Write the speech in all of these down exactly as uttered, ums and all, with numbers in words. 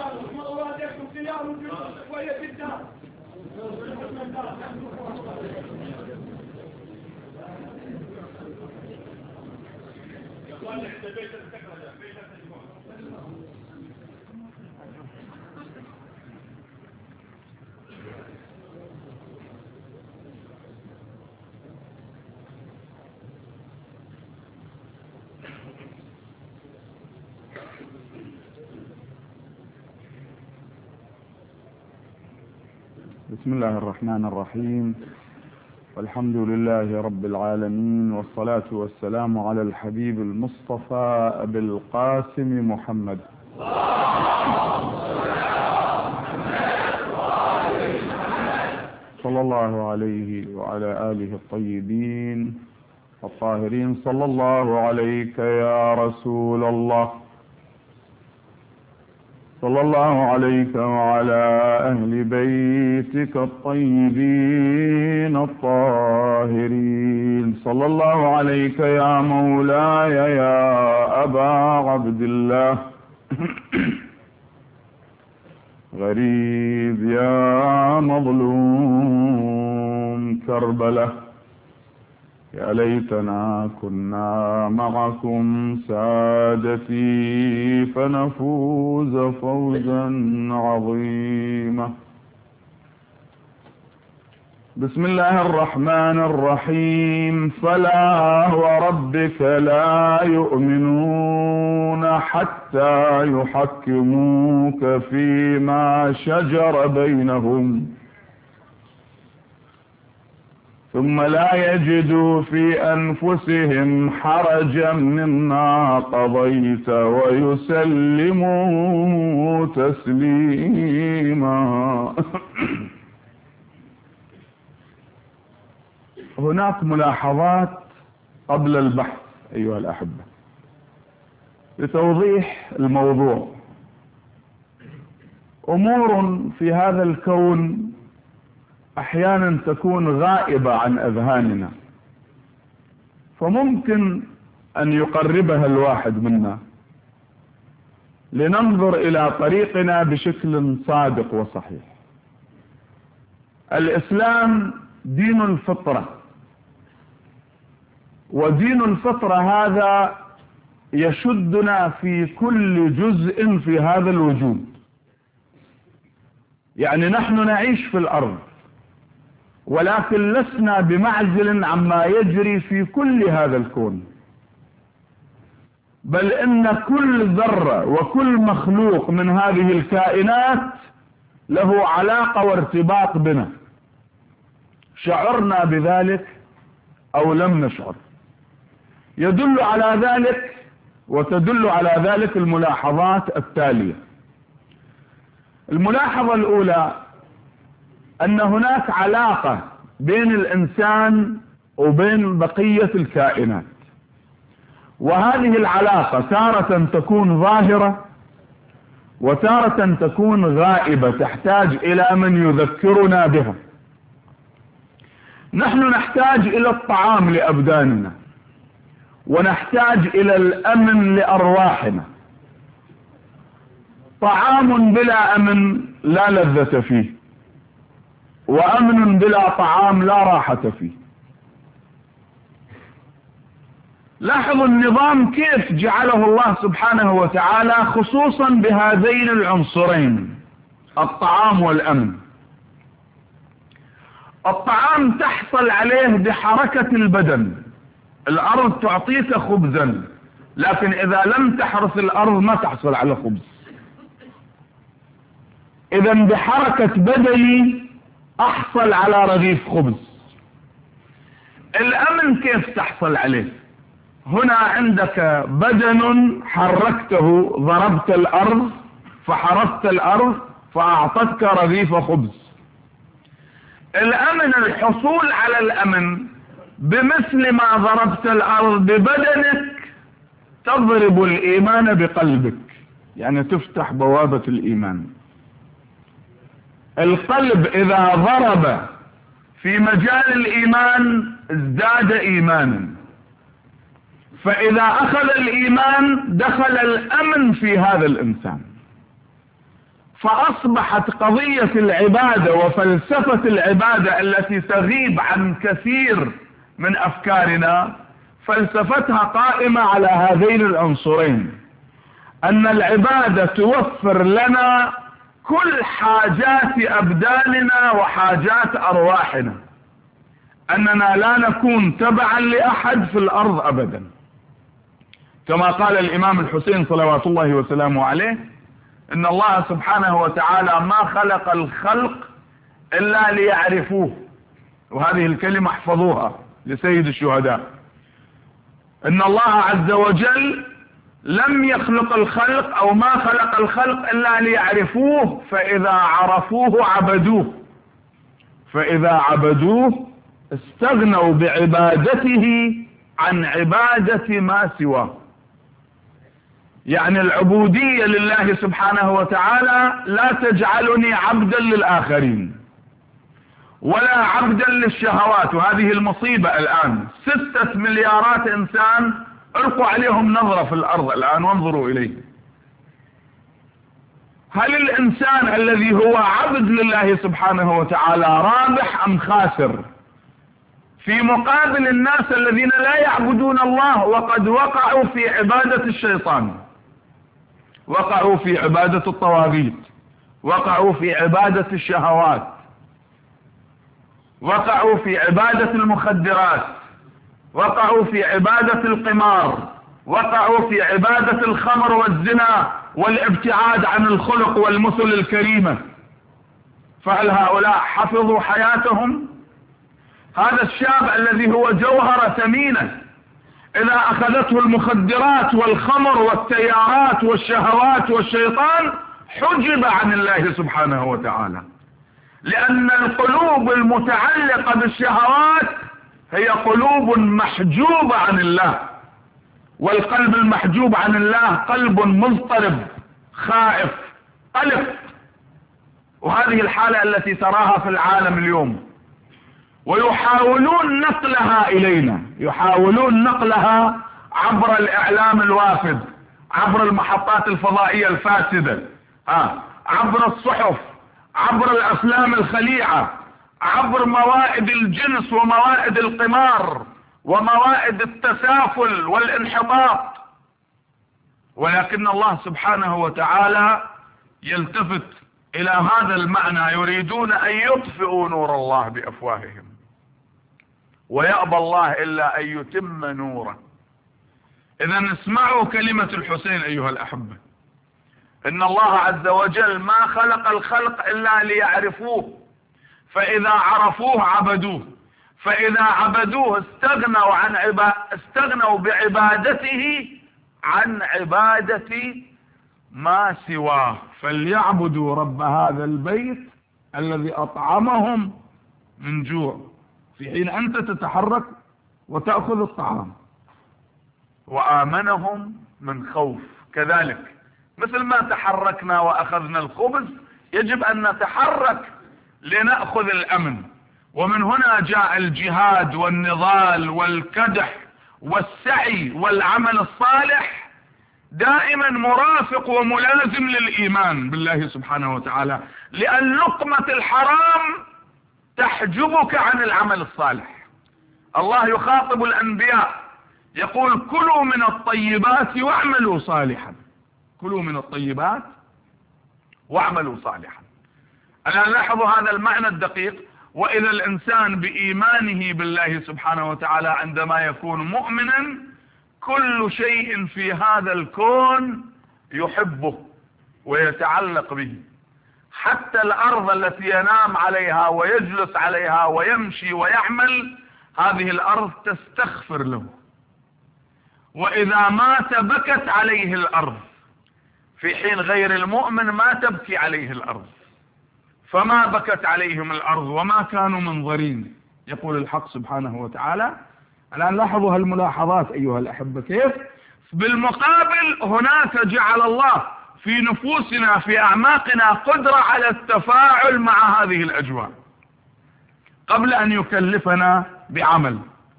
بسم الله الرحمن الرحيم، والحمد لله رب العالمين، والصلاة والسلام على الحبيب المصطفى أبي القاسم محمد صلى الله عليه وعلى آله الطيبين الطاهرين. صلى الله عليك يا رسول الله، صلى الله عليك وعلى أهل بيتك الطيبين الطاهرين. صلى الله عليك يا مولاي يا أبا عبد الله، غريب يا مظلوم كربلة، يا ليتنا كنا معكم سادتي فنفوز فوزا عظيما. بسم الله الرحمن الرحيم. فلا وربك لا يؤمنون حتى يحكموك فيما شجر بينهم، ثم لا يجدوا في أنفسهم حرجا مما قضيت ويسلموا تسليما. هناك ملاحظات قبل البحث أيها الأحبة لتوضيح الموضوع. أمور في هذا الكون أحيانا تكون غائبة عن أذهاننا، فممكن أن يقربها الواحد منا لننظر إلى طريقنا بشكل صادق وصحيح. الإسلام دين الفطرة، ودين الفطرة هذا يشدنا في كل جزء في هذا الوجود. يعني نحن نعيش في الأرض، ولكن لسنا بمعزل عما يجري في كل هذا الكون، بل إن كل ذرة وكل مخلوق من هذه الكائنات له علاقة وارتباط بنا، شعرنا بذلك أو لم نشعر. يدل على ذلك وتدل على ذلك الملاحظات التالية. الملاحظة الأولى أن هناك علاقة بين الإنسان وبين بقية الكائنات، وهذه العلاقة تارة تكون ظاهرة وتارة تكون غائبة، تحتاج إلى من يذكرنا بها. نحن نحتاج إلى الطعام لأبداننا، ونحتاج إلى الأمن لأرواحنا. طعام بلا أمن لا لذة فيه، وأمن بلا طعام لا راحة فيه. لاحظوا النظام كيف جعله الله سبحانه وتعالى خصوصا بهذين العنصرين، الطعام والأمن. الطعام تحصل عليه بحركة البدن، الأرض تعطيك خبزا، لكن إذا لم تحرث الأرض ما تحصل على خبز. إذا بحركة بدني أحصل على رغيف خبز. الأمن كيف تحصل عليه؟ هنا عندك بدن حركته، ضربت الأرض فحرثت الأرض فأعطتك رغيف خبز. الأمن الحصول على الأمن بمثل ما ضربت الأرض ببدنك تضرب الإيمان بقلبك، يعني تفتح بوابة الإيمان. القلب إذا ضرب في مجال الإيمان ازداد إيمانا، فإذا أخذ الإيمان دخل الأمن في هذا الإنسان. فأصبحت قضية العبادة وفلسفة العبادة التي تغيب عن كثير من أفكارنا فلسفتها قائمة على هذين العنصرين، أن العبادة توفر لنا كل حاجات أبداننا وحاجات أرواحنا، أننا لا نكون تبعا لأحد في الأرض أبدا، كما قال الإمام الحسين صلوات الله وسلامه عليه: إن الله سبحانه وتعالى ما خلق الخلق إلا ليعرفوه. وهذه الكلمة احفظوها لسيد الشهداء، إن الله عز وجل لم يخلق الخلق أو ما خلق الخلق إلا ليعرفوه، فإذا عرفوه عبدوه، فإذا عبدوه استغنوا بعبادته عن عبادة ما سواه. يعني العبودية لله سبحانه وتعالى لا تجعلني عبدا للآخرين ولا عبدا للشهوات. وهذه المصيبة الآن، ستة مليارات إنسان ألقوا عليهم نظرة في الأرض الآن وانظروا إليه. هل الإنسان الذي هو عبد لله سبحانه وتعالى رابح أم خاسر في مقابل الناس الذين لا يعبدون الله وقد وقعوا في عبادة الشيطان، وقعوا في عبادة الطواغيت، وقعوا في عبادة الشهوات، وقعوا في عبادة المخدرات، وقعوا في عبادة القمار، وقعوا في عبادة الخمر والزنا والابتعاد عن الخلق والمثل الكريمة. فهل هؤلاء حفظوا حياتهم؟ هذا الشاب الذي هو جوهرة ثمينة إذا أخذته المخدرات والخمر والتيارات والشهوات والشيطان حجب عن الله سبحانه وتعالى، لأن القلوب المتعلقة بالشهوات هي قلوب محجوبة عن الله، والقلب المحجوب عن الله قلب مضطرب خائف قلق. وهذه الحالة التي تراها في العالم اليوم، ويحاولون نقلها إلينا، يحاولون نقلها عبر الإعلام الوافد، عبر المحطات الفضائية الفاسدة، آه. عبر الصحف، عبر الأفلام الخليعة، عبر موائد الجنس وموائد القمار وموائد التسافل والانحطاط. ولكن الله سبحانه وتعالى يلتفت إلى هذا المعنى: يريدون أن يطفئوا نور الله بأفواههم ويأبى الله إلا أن يتم نوره. إذا اسمعوا كلمة الحسين أيها الأحبة، إن الله عز وجل ما خلق الخلق إلا ليعرفوه، فإذا عرفوه عبدوه، فإذا عبدوه استغنوا عن عبا... استغنوا بعبادته عن عبادة ما سواه. فليعبدوا رب هذا البيت الذي أطعمهم من جوع، في حين أنت تتحرك وتأخذ الطعام، وآمنهم من خوف. كذلك مثل ما تحركنا وأخذنا الخبز يجب أن نتحرك لنأخذ الأمن. ومن هنا جاء الجهاد والنضال والكدح والسعي والعمل الصالح دائما مرافق وملازم للإيمان بالله سبحانه وتعالى، لأن لقمة الحرام تحجبك عن العمل الصالح. الله يخاطب الأنبياء يقول: كلوا من الطيبات واعملوا صالحا، كلوا من الطيبات واعملوا صالحا. أنا لاحظوا هذا المعنى الدقيق. وإذا الإنسان بإيمانه بالله سبحانه وتعالى عندما يكون مؤمنا كل شيء في هذا الكون يحبه ويتعلق به، حتى الأرض التي ينام عليها ويجلس عليها ويمشي ويعمل، هذه الأرض تستغفر له. وإذا مات بكت عليه الأرض، في حين غير المؤمن ما تبكي عليه الأرض. فما بكت عليهم الأرض وما كانوا منظرين، يقول الحق سبحانه وتعالى. الآن لاحظوا هالملاحظات أيها الأحبة كيف. بالمقابل هناك جعل الله في نفوسنا في أعماقنا قدرة على التفاعل مع هذه الأجواء قبل أن يكلفنا بعمل.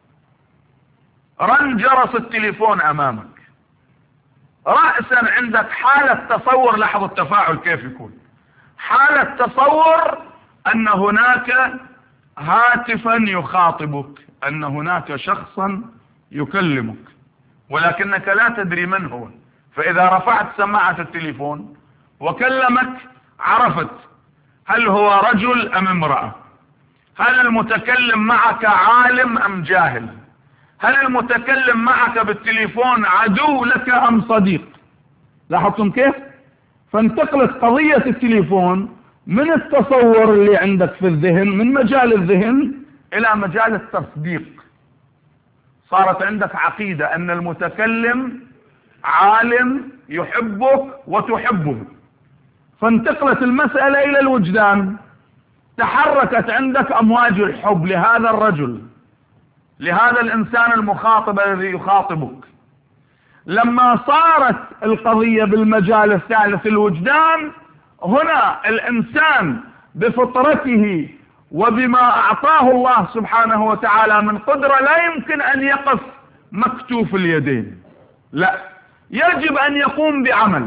رن جرس التليفون أمامك، رأسا عندك حالة تصور، لحظة التفاعل كيف يكون. حالة تصور أن هناك هاتفا يخاطبك، أن هناك شخصا يكلمك، ولكنك لا تدري من هو. فإذا رفعت سماعة التليفون وكلمك عرفت هل هو رجل أم امرأة، هل المتكلم معك عالم أم جاهل، هل المتكلم معك بالتليفون عدو لك أم صديق. لاحظتم كيف؟ فانتقلت قضية التليفون من التصور اللي عندك في الذهن، من مجال الذهن إلى مجال التصديق. صارت عندك عقيدة أن المتكلم عالم يحبك وتحبه، فانتقلت المسألة إلى الوجدان، تحركت عندك أمواج الحب لهذا الرجل، لهذا الإنسان المخاطب الذي يخاطبك. لما صارت القضية بالمجال الثالث الوجدان، هنا الإنسان بفطرته وبما أعطاه الله سبحانه وتعالى من قدرة لا يمكن أن يقف مكتوف اليدين، لا، يجب أن يقوم بعمل.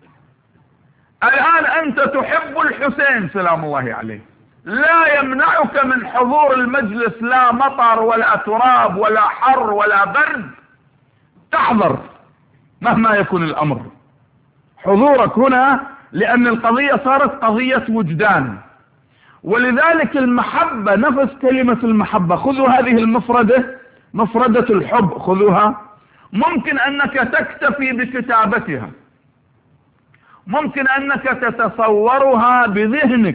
الآن أنت تحب الحسين سلام الله عليه، لا يمنعك من حضور المجلس لا مطر ولا تراب ولا حر ولا برد، تحضر مهما يكون الأمر. حضورك هنا لأن القضية صارت قضية وجدان. ولذلك المحبة، نفس كلمة المحبة، خذوا هذه المفردة، مفردة الحب خذوها، ممكن أنك تكتفي بكتابتها، ممكن أنك تتصورها بذهنك،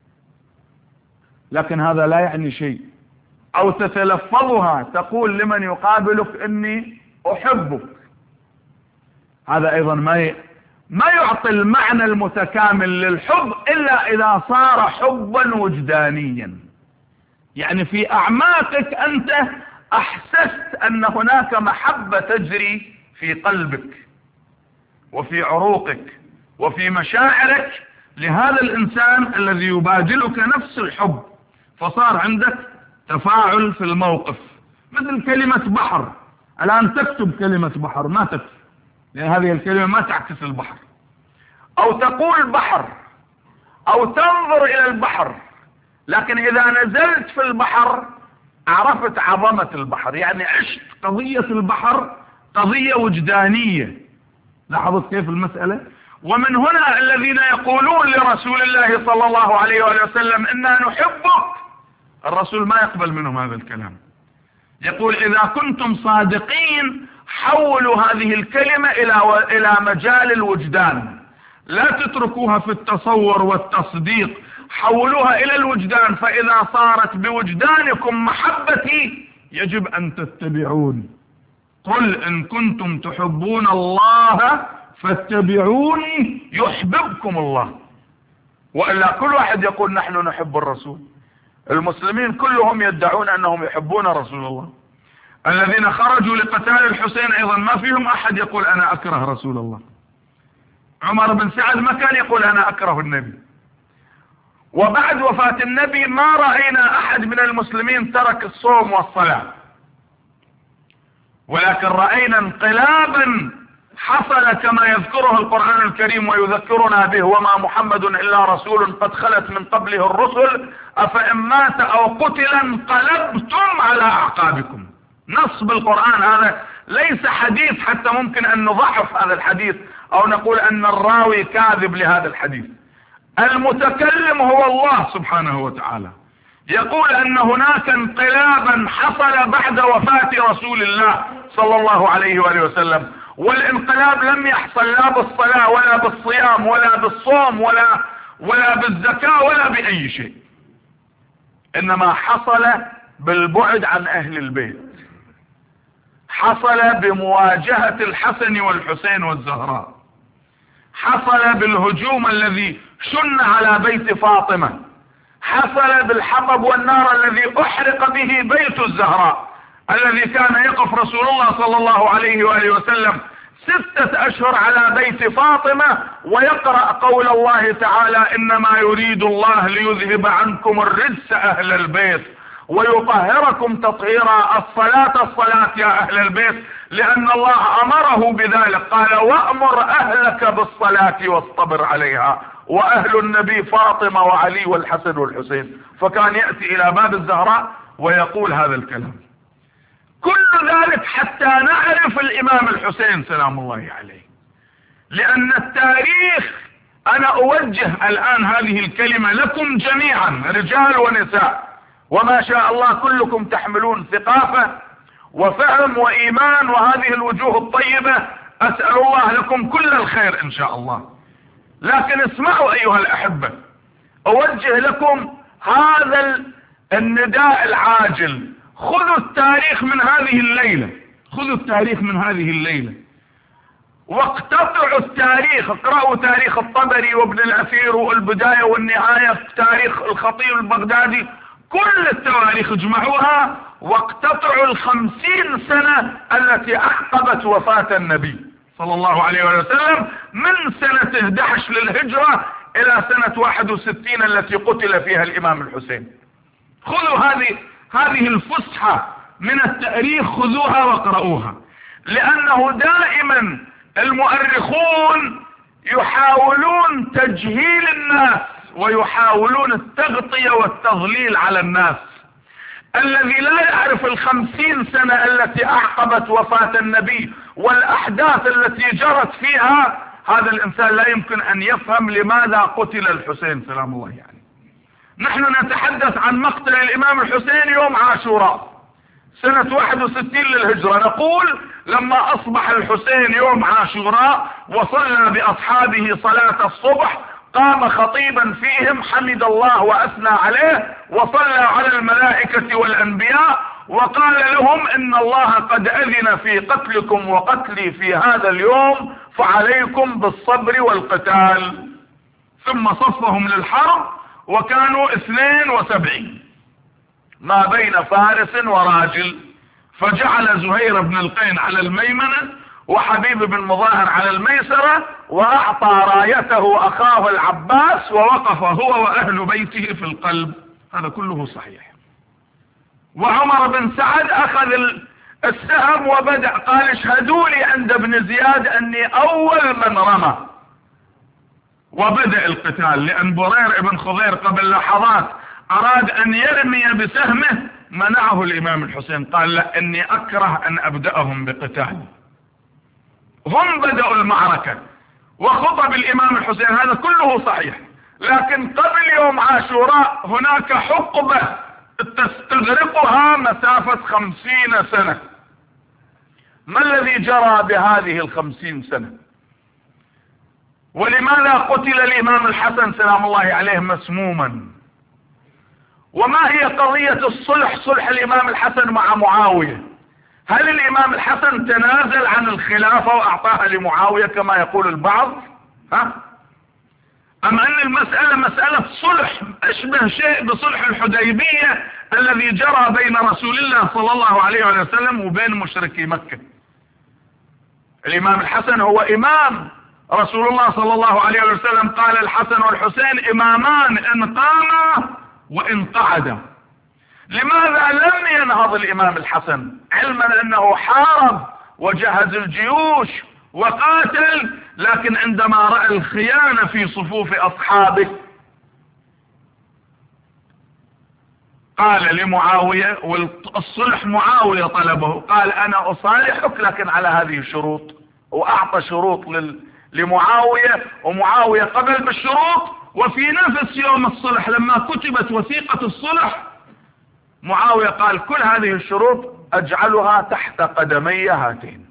لكن هذا لا يعني شيء. أو تتلفظها، تقول لمن يقابلك إني أحبك، هذا أيضا ما ي... ما يعطي المعنى المتكامل للحب إلا إذا صار حبا وجدانيا. يعني في أعماقك أنت أحسست أن هناك محبة تجري في قلبك وفي عروقك وفي مشاعرك لهذا الإنسان الذي يبادلك نفس الحب، فصار عندك تفاعل في الموقف. مثل كلمة بحر، الآن تكتب كلمة بحر ما تكتب، لأن هذه الكلمة ما تعكس البحر. أو تقول بحر أو تنظر إلى البحر، لكن إذا نزلت في البحر عرفت عظمة البحر، يعني عشت قضية البحر قضية وجدانية. لاحظت كيف المسألة؟ ومن هنا الذين يقولون لرسول الله صلى الله عليه وآله وسلم إنا نحبك، الرسول ما يقبل منهم هذا الكلام، يقول إذا كنتم صادقين حولوا هذه الكلمة إلى إلى مجال الوجدان، لا تتركوها في التصور والتصديق، حولوها إلى الوجدان. فإذا صارت بوجدانكم محبتي يجب أن تتبعون. قل إن كنتم تحبون الله فاتبعوني يحببكم الله. وإلا كل واحد يقول نحن نحب الرسول، المسلمين كلهم يدعون أنهم يحبون رسول الله. الذين خرجوا لقتال الحسين أيضا ما فيهم أحد يقول أنا أكره رسول الله. عمر بن سعد ما كان يقول أنا أكره النبي. وبعد وفاة النبي ما رأينا أحد من المسلمين ترك الصوم والصلاة، ولكن رأينا انقلابا حصل كما يذكره القرآن الكريم ويذكرنا به: وما محمد إلا رسول قد خلت من قبله الرسل أفإن مات أو قتل انقلبتم على أعقابكم. نص بالقرآن، هذا ليس حديث حتى ممكن أن نضعف هذا الحديث أو نقول أن الراوي كاذب لهذا الحديث. المتكلم هو الله سبحانه وتعالى، يقول أن هناك انقلابا حصل بعد وفاة رسول الله صلى الله عليه وآله وسلم، والانقلاب لم يحصل لا بالصلاة ولا بالصيام ولا بالصوم ولا ولا بالزكاة ولا بأي شيء، إنما حصل بالبعد عن أهل البيت، حصل بمواجهة الحسن والحسين والزهراء، حصل بالهجوم الذي شن على بيت فاطمة، حصل بالحطب والنار الذي أحرق به بيت الزهراء الذي كان يقف رسول الله صلى الله عليه وآله وسلم ستة أشهر على بيت فاطمة ويقرأ قول الله تعالى: إنما يريد الله ليذهب عنكم الرجس أهل البيت ويطهركم تطهيرا. الصلاة الصلاة يا أهل البيت، لأن الله أمره بذلك، قال: وأمر أهلك بالصلاة واصطبر عليها واهل النبي فاطمة وعلي والحسن والحسين، فكان يأتي الى باب الزهراء ويقول هذا الكلام. كل ذلك حتى نعرف الامام الحسين سلام الله عليه، لان التاريخ، انا اوجه الان هذه الكلمة لكم جميعا رجال ونساء، وما شاء الله كلكم تحملون ثقافة وفهم وإيمان وهذه الوجوه الطيبة، أسأل الله لكم كل الخير إن شاء الله. لكن اسمعوا أيها الأحبة، أوجه لكم هذا النداء العاجل، خذوا التاريخ من هذه الليلة، خذوا التاريخ من هذه الليلة واقتطعوا التاريخ، اقرأوا تاريخ الطبري وابن الأثير والبداية والنهاية، تاريخ الخطيب البغدادي، كل التواريخ اجمعوها واقتطعوا الخمسين سنة التي أعقبت وفاة النبي صلى الله عليه وسلم من سنة احد عشر للهجرة إلى سنة واحد وستين التي قتل فيها الإمام الحسين. خذوا هذه هذه الفسحة من التاريخ، خذوها واقرؤوها، لأنه دائما المؤرخون يحاولون تجهيل الناس ويحاولون التغطية والتضليل على الناس. الذي لا يعرف الخمسين سنة التي أعقبت وفاة النبي والأحداث التي جرت فيها، هذا الإنسان لا يمكن أن يفهم لماذا قتل الحسين سلام الله يعني. نحن نتحدث عن مقتل الإمام الحسين يوم عاشوراء سنة واحد وستين للهجرة، نقول لما أصبح الحسين يوم عاشوراء وصلى بأصحابه صلاة الصبح، قام خطيبا فيهم حمد الله وأثنى عليه وصلى على الملائكة والأنبياء وقال لهم إن الله قد أذن في قتلكم وقتلي في هذا اليوم، فعليكم بالصبر والقتال. ثم صفهم للحرب وكانوا اثنين وسبعين ما بين فارس وراجل، فجعل زهير بن القين على الميمنة وحبيب بن مظاهر على الميسرة، وأعطى رايته أخاه العباس ووقف هو وأهل بيته في القلب. هذا كله صحيح. وعمر بن سعد أخذ السهم وبدأ قال اشهدوا لي عند ابن زياد أني أول من رمى، وبدأ القتال، لأن برير بن خضير قبل لحظات أراد أن يرمي بسهمه، منعه الإمام الحسين قال لا، إني أكره أن أبدأهم بقتال. هم بدأوا المعركة وخطب الإمام الحسين، هذا كله صحيح. لكن قبل يوم عاشوراء هناك حقبة تستغرقها مسافة خمسين سنة. ما الذي جرى بهذه الخمسين سنة؟ ولماذا قتل الإمام الحسن سلام الله عليه مسموما؟ وما هي قضية الصلح، صلح الإمام الحسن مع معاوية؟ هل الإمام الحسن تنازل عن الخلافة وأعطاها لمعاوية كما يقول البعض؟ ها؟ أم أن المسألة مسألة صلح أشبه شيء بصلح الحديبية الذي جرى بين رسول الله صلى الله عليه وسلم وبين مشركي مكة؟ الإمام الحسن هو إمام، رسول الله صلى الله عليه وسلم قال الحسن والحسين إمامان إن قاما وإن قعدا. لماذا لم ينهض الإمام الحسن علما أنه حارب وجهز الجيوش وقاتل، لكن عندما رأى الخيانة في صفوف أصحابه قال لمعاوية، والصلح معاوية طلبه، قال أنا أصالحك لكن على هذه الشروط، وأعطى شروط لل... لمعاوية، ومعاوية قبل بالشروط. وفي نفس يوم الصلح لما كتبت وثيقة الصلح معاوية قال كل هذه الشروط أجعلها تحت قدمي هاتين.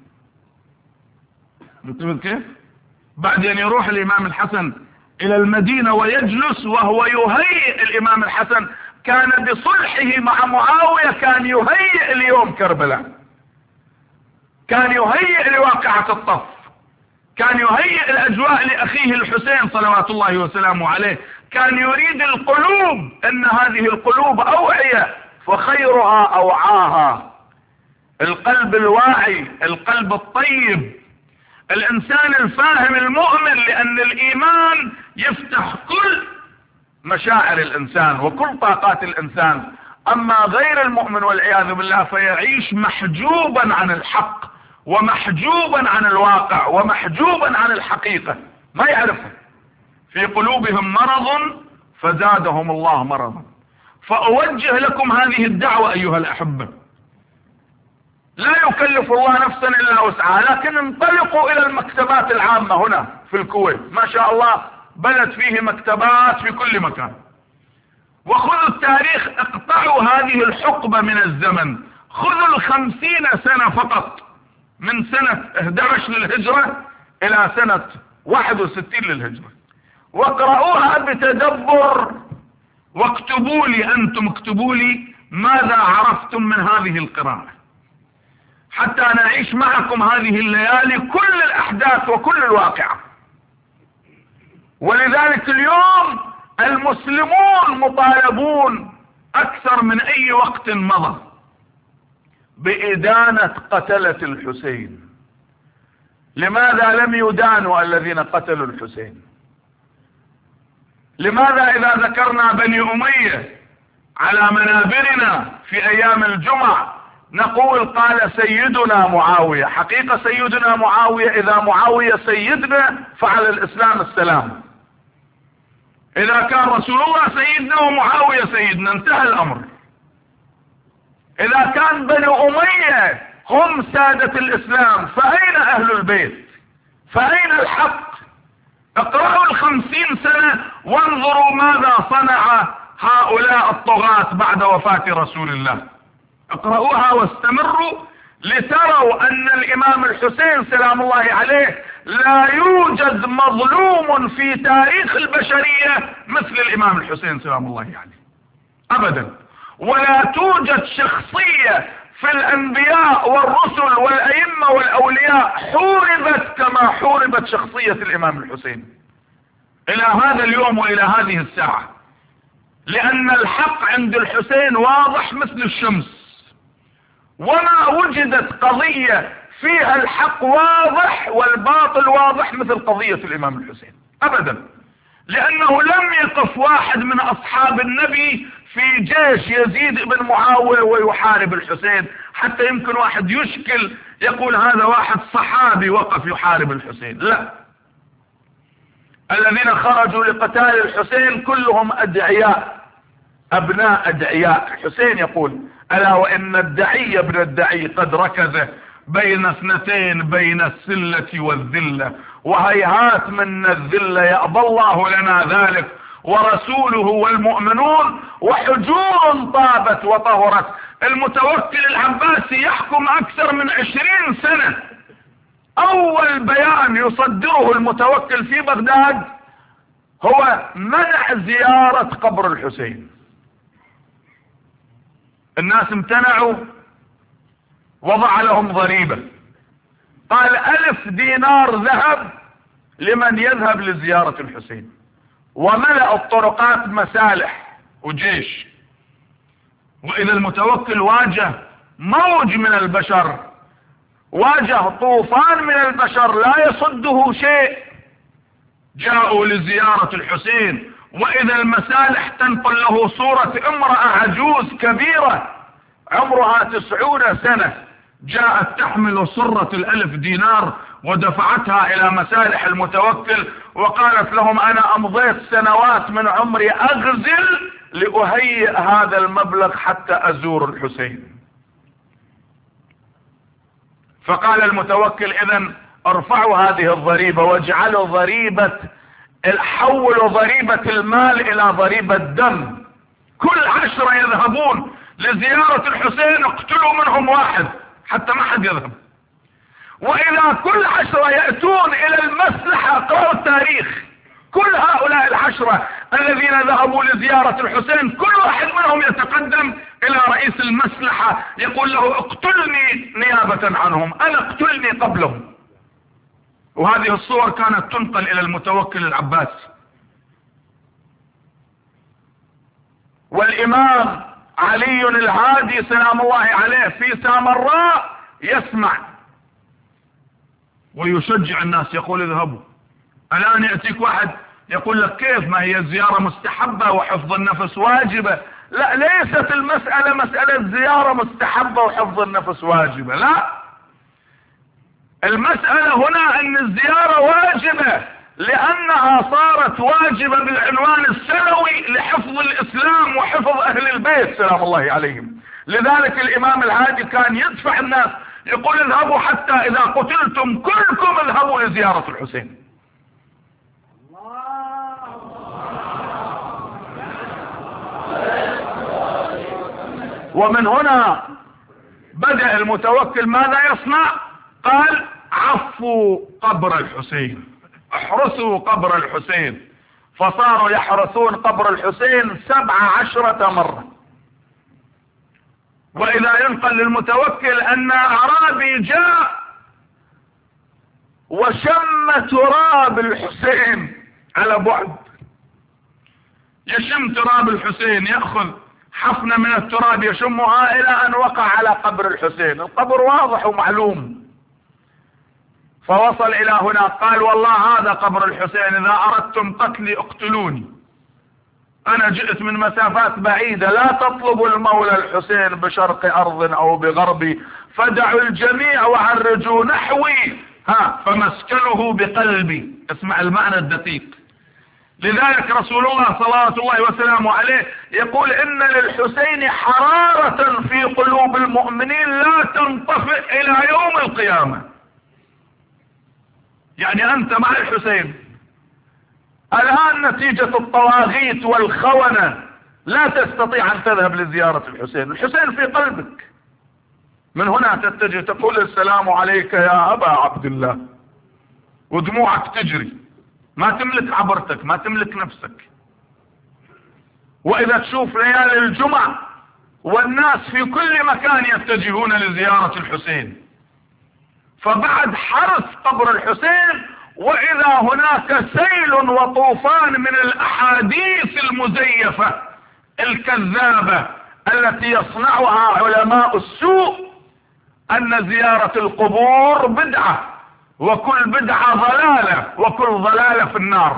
انتبه كيف؟ بعد أن يروح الإمام الحسن إلى المدينة ويجلس وهو يهيئ، الإمام الحسن كان بصلحه مع معاوية كان يهيئ اليوم كربلاء، كان يهيئ لواقعة الطف، كان يهيئ الأجواء لأخيه الحسين صلوات الله وسلامه عليه، كان يريد القلوب، أن هذه القلوب أوعية فخيرها أوعاها. القلب الواعي، القلب الطيب، الإنسان الفاهم المؤمن، لأن الإيمان يفتح كل مشاعر الإنسان وكل طاقات الإنسان. أما غير المؤمن والعياذ بالله فيعيش محجوبا عن الحق ومحجوبا عن الواقع ومحجوبا عن الحقيقة، ما يعرفها. في قلوبهم مرض فزادهم الله مرضا. فأوجه لكم هذه الدعوة أيها الأحبة، لا يكلف الله نفسا إلا وسعها، لكن انطلقوا إلى المكتبات العامة هنا في الكويت، ما شاء الله بلد فيه مكتبات في كل مكان، وخذوا التاريخ، اقطعوا هذه الحقبة من الزمن، خذوا الخمسين سنة فقط من سنة احدى عشر للهجرة إلى سنة واحد وستين للهجرة، واقرأوها بتدبر، واكتبوا لي أنتم، اكتبوا لي ماذا عرفتم من هذه القراءة، حتى نعيش معكم هذه الليالي كل الأحداث وكل الواقعة. ولذلك اليوم المسلمون مطالبون أكثر من أي وقت مضى بإدانة قتلة الحسين. لماذا لم يدانوا الذين قتلوا الحسين؟ لماذا إذا ذكرنا بني أمية على منابرنا في أيام الجمعة نقول قال سيدنا معاوية؟ حقيقة سيدنا معاوية، إذا معاوية سيدنا فعلى الإسلام السلام، إذا كان رسول الله سيدنا ومعاوية سيدنا انتهى الأمر. إذا كان بني أمية هم سادة الإسلام فأين أهل البيت؟ فأين الحق؟ اقرأوا الخمسين سنة وانظروا ماذا صنع هؤلاء الطغاة بعد وفاة رسول الله، اقرأوها واستمروا لتروا أن الإمام الحسين سلام الله عليه لا يوجد مظلوم في تاريخ البشرية مثل الإمام الحسين سلام الله عليه أبدا، ولا توجد شخصية في الأنبياء والرسل والأئمة والأولياء حوربت كما حوربت شخصية الإمام الحسين إلى هذا اليوم وإلى هذه الساعة، لأن الحق عند الحسين واضح مثل الشمس، وما وجدت قضية فيها الحق واضح والباطل واضح مثل قضية الإمام الحسين أبدا، لأنه لم يقف واحد من أصحاب النبي في جيش يزيد بن معاوية ويحارب الحسين، حتى يمكن واحد يشكل يقول هذا واحد صحابي وقف يحارب الحسين، لا، الذين خرجوا لقتال الحسين كلهم أدعياء، أبناء أدعياء. الحسين يقول ألا وإن الدعي ابن الدعي قد ركز بين اثنتين بين السلة والذلة، وهيهات من الذلة يأبى الله لنا ذلك ورسوله والمؤمنون، وحجور طابت وطهرت. المتوكل العباسي يحكم أكثر من عشرين سنة، أول بيان يصدره المتوكل في بغداد هو منع زيارة قبر الحسين. الناس امتنعوا، وضع لهم ضريبة، قال ألف دينار ذهب لمن يذهب لزيارة الحسين، وملأ الطرقات مسالح وجيش. وإذا المتوكل واجه موج من البشر، واجه طوفان من البشر لا يصده شيء، جاءوا لزيارة الحسين، وإذا المسالح تنقل له صورة امرأة عجوز كبيرة عمرها تسعون سنة، جاءت تحمل صرة الألف دينار ودفعتها إلى مسالح المتوكل، وقالت لهم أنا أمضيت سنوات من عمري أغزل لأهيئ هذا المبلغ حتى أزور الحسين. فقال المتوكل إذن ارفعوا هذه الضريبة واجعلوا ضريبة، حولوا ضريبة المال إلى ضريبة دم، كل عشرة يذهبون لزيارة الحسين اقتلوا منهم واحد حتى ما حد يذهب. وإذا كل عشرة يأتون إلى المسلحة، اقرأوا التاريخ، كل هؤلاء العشرة الذين ذهبوا لزيارة الحسين كل واحد منهم يتقدم إلى رئيس المسلحة يقول له اقتلني نيابة عنهم، أنا اقتلني قبلهم. وهذه الصور كانت تنقل إلى المتوكل العباسي. والإمام علي الهادي سلام الله عليه في سامراء يسمع ويشجع الناس، يقول اذهبوا. الآن يأتيك واحد يقول لك كيف، ما هي الزيارة مستحبة وحفظ النفس واجبة؟ لا، ليست المسألة مسألة زيارة مستحبة وحفظ النفس واجبة، لا، المسألة هنا أن الزيارة واجبة، لأنها صارت واجبة بالعنوان السنوي لحفظ الإسلام وحفظ أهل البيت سلام الله عليهم. لذلك الإمام الهادي كان يدفع الناس يقول اذهبوا حتى إذا قتلتم كلكم اذهبوا لزيارة الحسين. ومن هنا بدأ المتوكل ماذا يصنع؟ قال عفوا قبر الحسين، احرسوا قبر الحسين، فصاروا يحرسون قبر الحسين سبع عشرة مرة. وإذا ينقل للمتوكل أن أعرابي جاء وشم تراب الحسين على بعد، يشم تراب الحسين، يأخذ حفنة من التراب يشمها إلى أن وقع على قبر الحسين. القبر واضح ومعلوم، فوصل إلى هنا قال والله هذا قبر الحسين، إذا أردتم قتلي اقتلوني، أنا جئت من مسافات بعيدة، لا تطلبوا المولى الحسين بشرق أرض أو بغرب، فدعوا الجميع وعرجوا نحوي ها فمسكنه بقلبي. اسمع المعنى الدقيق. لذلك رسول الله صلوات الله وسلامه عليه يقول إن للحسين حرارة في قلوب المؤمنين لا تنطفئ إلى يوم القيامة. يعني أنت مع الحسين الآن نتيجة الطواغيت والخونة لا تستطيع أن تذهب لزيارة الحسين، الحسين في قلبك. من هنا تتجه تقول السلام عليك يا أبا عبد الله، ودموعك تجري، ما تملك عبرتك، ما تملك نفسك. وإذا تشوف ليالي الجمعة والناس في كل مكان يتجهون لزيارة الحسين، فبعد حرس قبر الحسين وإذا هناك سيل وطوفان من الأحاديث المزيفة الكذابة التي يصنعها علماء السوء أن زيارة القبور بدعة، وكل بدعة ضلالة، وكل ضلالة في النار.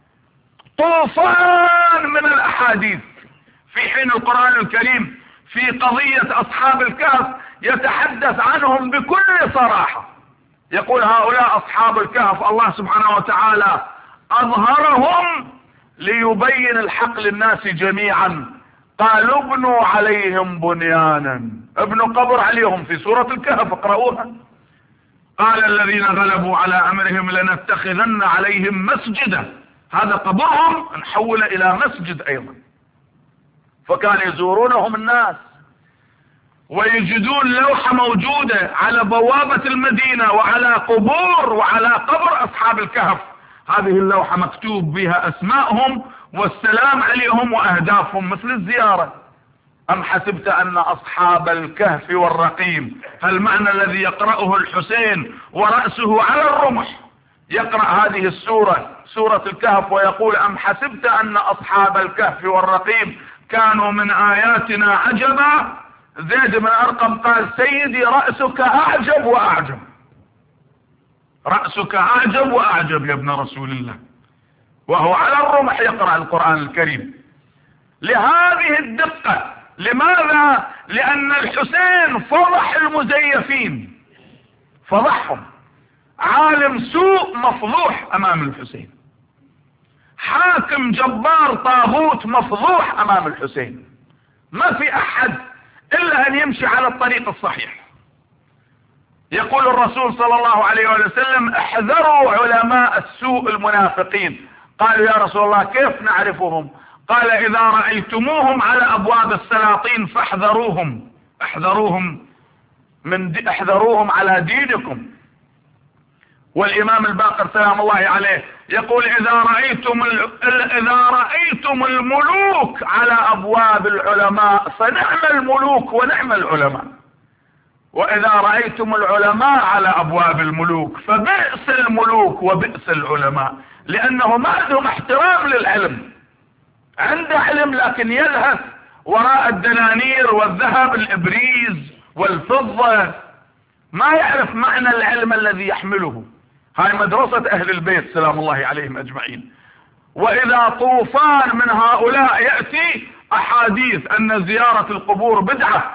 طوفان من الأحاديث، في حين القرآن الكريم في قضية أصحاب الكهف يتحدث عنهم بكل صراحة، يقول هؤلاء أصحاب الكهف الله سبحانه وتعالى أظهرهم ليبين الحق للناس جميعا، قالوا ابنوا عليهم بنيانا، ابنوا قبر عليهم في سورة الكهف اقرأوها. قال الذين غلبوا على أمرهم لنتخذن عليهم مسجدا، هذا قبرهم نحول إلى مسجد أيضا. فكان يزورونهم الناس ويجدون لوحة موجودة على بوابة المدينة وعلى قبور وعلى قبر أصحاب الكهف، هذه اللوحة مكتوب بها أسماءهم والسلام عليهم وأهدافهم مثل الزيارة. أم حسبت أن أصحاب الكهف والرقيم، المعنى الذي يقرأه الحسين ورأسه على الرمح يقرأ هذه السورة سورة الكهف ويقول أم حسبت أن أصحاب الكهف والرقيم كانوا من آياتنا عجبا. زيد بن أرقم قال سيدي رأسك أعجب وأعجب، رأسك أعجب وأعجب يا ابن رسول الله، وهو على الرمح يقرأ القرآن الكريم. لهذه الدقة. لماذا؟ لأن الحسين فضح المزيفين، فضحهم. عالم سوء مفضوح أمام الحسين، حاكم جبار طاغوت مفضوح أمام الحسين. ما في أحد إلا أن يمشي على الطريق الصحيح. يقول الرسول صلى الله عليه وسلم احذروا علماء السوء المنافقين. قالوا يا رسول الله كيف نعرفهم؟ قال إذا رأيتموهم على أبواب السلاطين فاحذروهم، احذروهم من دي احذروهم على دينكم. والإمام الباقر سلام الله عليه يقول إذا رأيتم إذا رأيتم الملوك على أبواب العلماء فنعم الملوك ونعم العلماء، وإذا رأيتم العلماء على أبواب الملوك فبئس الملوك وبئس العلماء، لأنه ما عندهم احترام للعلم. عنده علم لكن يلهث وراء الدنانير والذهب الإبريز والفضة، ما يعرف معنى العلم الذي يحمله. هاي مدرسة أهل البيت سلام الله عليهم أجمعين. وإذا طوفان من هؤلاء يأتي أحاديث أن زيارة القبور بدعة،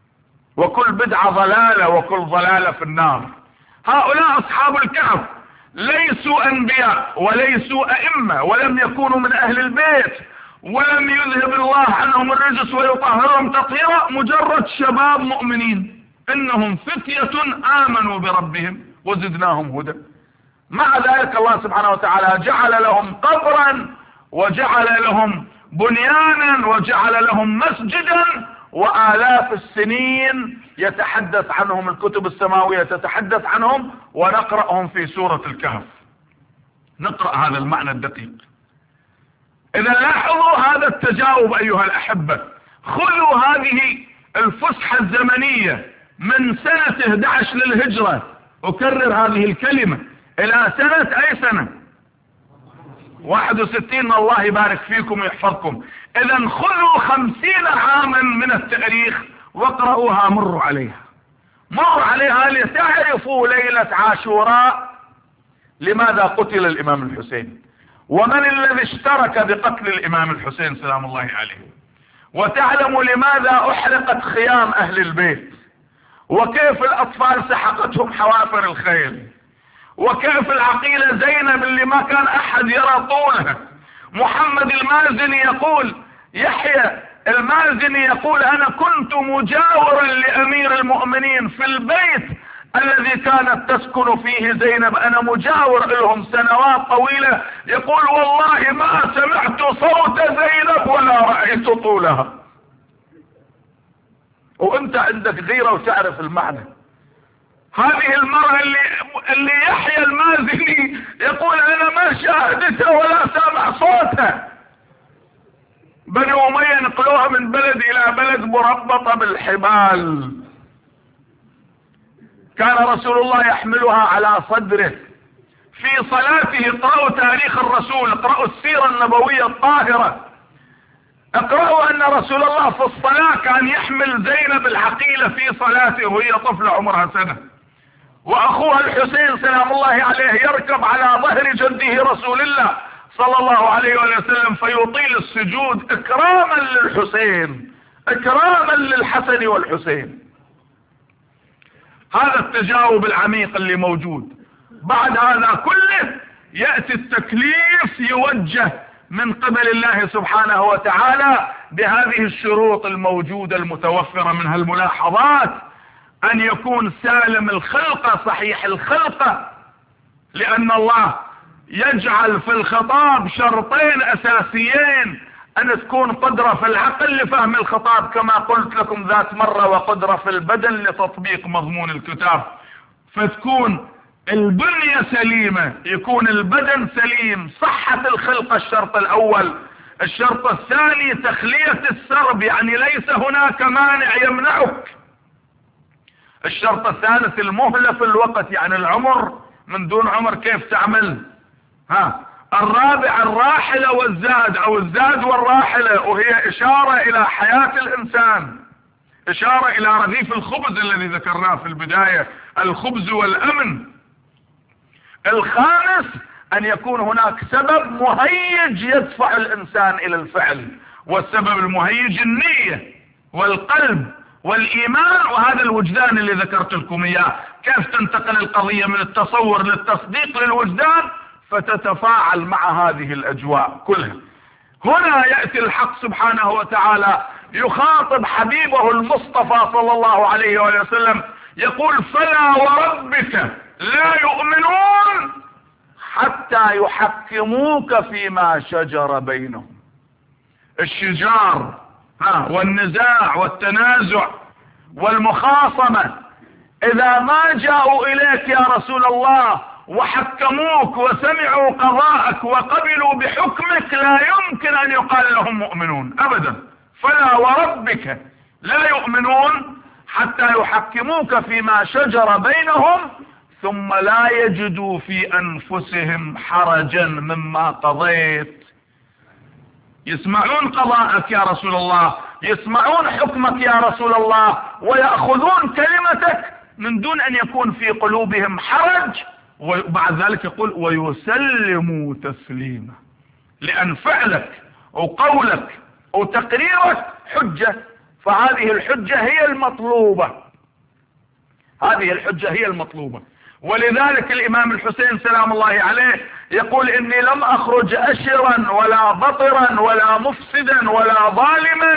وكل بدعة ضلالة، وكل ضلالة في النار. هؤلاء أصحاب الكهف ليسوا انبياء وليسوا ائمة ولم يكونوا من اهل البيت ولم يذهب الله عنهم الرجس ويطهرهم تطهيرا، مجرد شباب مؤمنين، انهم فتية امنوا بربهم وزدناهم هدى. مع ذلك الله سبحانه وتعالى جعل لهم قبرا وجعل لهم بنيانا وجعل لهم مسجدا، وآلاف السنين يتحدث عنهم الكتب السماوية تتحدث عنهم، ونقرأهم في سورة الكهف. نقرأ هذا المعنى الدقيق. إذا لاحظوا هذا التجاوب أيها الأحبة، خذوا هذه الفسحة الزمنية من سنة احد عشر للهجرة، أكرر هذه الكلمة، إلى سنة أي سنة؟ واحد وستين. الله يبارك فيكم ويحفظكم. إذا خذوا خمسين عاما من التاريخ واقرأوها، مروا عليها مروا عليها لتعرفوا ليلة عاشوراء لماذا قتل الإمام الحسين، ومن الذي اشترك بقتل الإمام الحسين سلام الله عليه، وتعلموا لماذا أحرقت خيام أهل البيت، وكيف الأطفال سحقتهم حوافر الخيل، وكيف العقيلة زينب اللي ما كان أحد يرى طولها. محمد المازني يقول، يحيى المازني يقول: أنا كنت مجاورا لأمير المؤمنين في البيت الذي كانت تسكن فيه زينب، أنا مجاور لهم سنوات طويلة. يقول: والله ما سمعت صوت زينب ولا رأيت طولها. وانت عندك غيرة وتعرف المعنى. هذه المرأة اللي, اللي يحيى المازني يقول: أنا ما شاهدتها ولا سامع صوتها. بني أمية نقلوها من بلد إلى بلد مربطة بالحبال. كان رسول الله يحملها على صدره في صلاته. اقرأوا تاريخ الرسول، اقرأوا السيرة النبوية الطاهرة، اقرأوا أن رسول الله في الصلاة كان يحمل زينب العقيلة في صلاته وهي طفلة عمرها سنة، وأخوها الحسين سلام الله عليه يركب على ظهر جده رسول الله صلى الله عليه وسلم فيطيل السجود إكراما للحسين، إكراما للحسن والحسين. هذا التجاوب العميق اللي موجود. بعد هذا كله يأتي التكليف يوجه من قبل الله سبحانه وتعالى بهذه الشروط الموجودة المتوفرة من هالملاحظات: أن يكون سالم الخلقة صحيح الخلقة، لأن الله يجعل في الخطاب شرطين أساسيين: أن تكون قدرة في العقل لفهم الخطاب كما قلت لكم ذات مرة، وقدرة في البدن لتطبيق مضمون الكتاب. فتكون البنية سليمة، يكون البدن سليم، صحة الخلقة الشرط الأول. الشرط الثاني تخلية السرب، يعني ليس هناك مانع يمنعك. الشرط الثالث المهلة في الوقت، يعني العمر، من دون عمر كيف تعمل؟ ها. الرابع الراحلة والزاد، او الزاد والراحلة، وهي اشارة الى حياة الانسان، اشارة الى رغيف الخبز الذي ذكرناه في البداية، الخبز والامن. الخامس ان يكون هناك سبب مهيج يدفع الانسان الى الفعل، والسبب المهيج النية والقلب والايمان، وهذا الوجدان اللي ذكرت لكم اياه. كيف تنتقل القضية من التصور للتصديق للوجدان فتتفاعل مع هذه الاجواء كلها. هنا يأتي الحق سبحانه وتعالى يخاطب حبيبه المصطفى صلى الله عليه وسلم، يقول: فلا وربك لا يؤمنون حتى يحكموك فيما شجر بينهم. الشجار ها والنزاع والتنازع والمخاصمة، إذا ما جاءوا إليك يا رسول الله وحكموك وسمعوا قضاءك وقبلوا بحكمك، لا يمكن أن يقال لهم مؤمنون أبدا. فلا وربك لا يؤمنون حتى يحكموك فيما شجر بينهم ثم لا يجدوا في أنفسهم حرجا مما قضيت. يسمعون قضاءك يا رسول الله، يسمعون حكمك يا رسول الله، ويأخذون كلمتك من دون أن يكون في قلوبهم حرج. وبعد ذلك يقول: ويسلموا تسليما، لأن فعلك وقولك وتقريرك حجة، فهذه الحجة هي المطلوبة، هذه الحجة هي المطلوبة. ولذلك الامام الحسين سلام الله عليه يقول اني لم اخرج اشرا ولا بطرا ولا مفسدا ولا ظالما،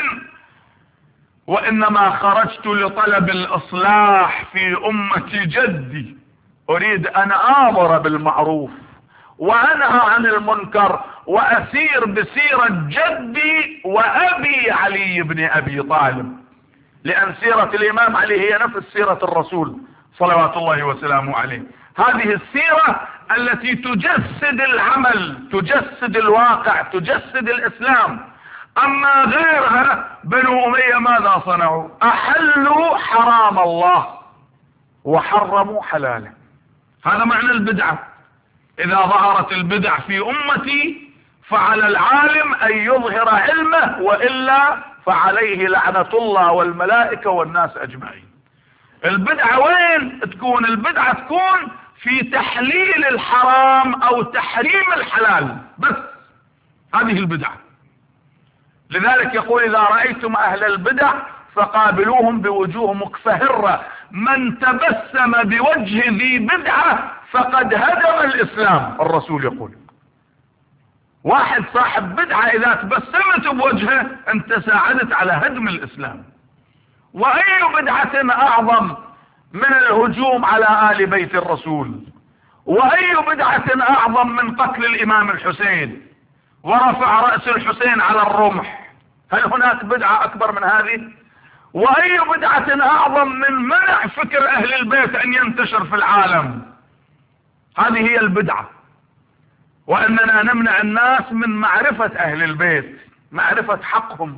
وانما خرجت لطلب الاصلاح في امة جدي، اريد ان امر بالمعروف وانهى عن المنكر واسير بسيرة جدي وابي علي بن ابي طالب، لان سيرة الامام علي هي نفس سيرة الرسول صلوات الله وسلامه عليه. هذه السيرة التي تجسد العمل، تجسد الواقع، تجسد الاسلام. اما غيرها بنو امية ماذا صنعوا؟ احلوا حرام الله وحرموا حلاله. هذا معنى البدعة. اذا ظهرت البدع في امتي فعلى العالم ان يظهر علمه، والا فعليه لعنة الله والملائكة والناس اجمعين. البدعة وين تكون؟ البدعة تكون في تحليل الحرام او تحريم الحلال بس، هذه البدعة. لذلك يقول اذا رأيتم اهل البدع فقابلوهم بوجوه مكفهرة، من تبسم بوجه ذي بدعة فقد هدم الاسلام. الرسول يقول واحد صاحب بدعة اذا تبسمت بوجهه انت ساعدت على هدم الاسلام. واي بدعة اعظم من الهجوم على آل بيت الرسول؟ واي بدعة اعظم من قتل الامام الحسين ورفع رأس الحسين على الرمح؟ هل هناك بدعة اكبر من هذه؟ واي بدعة اعظم من منع فكر اهل البيت ان ينتشر في العالم؟ هذه هي البدعة. واننا نمنع الناس من معرفة اهل البيت، معرفة حقهم.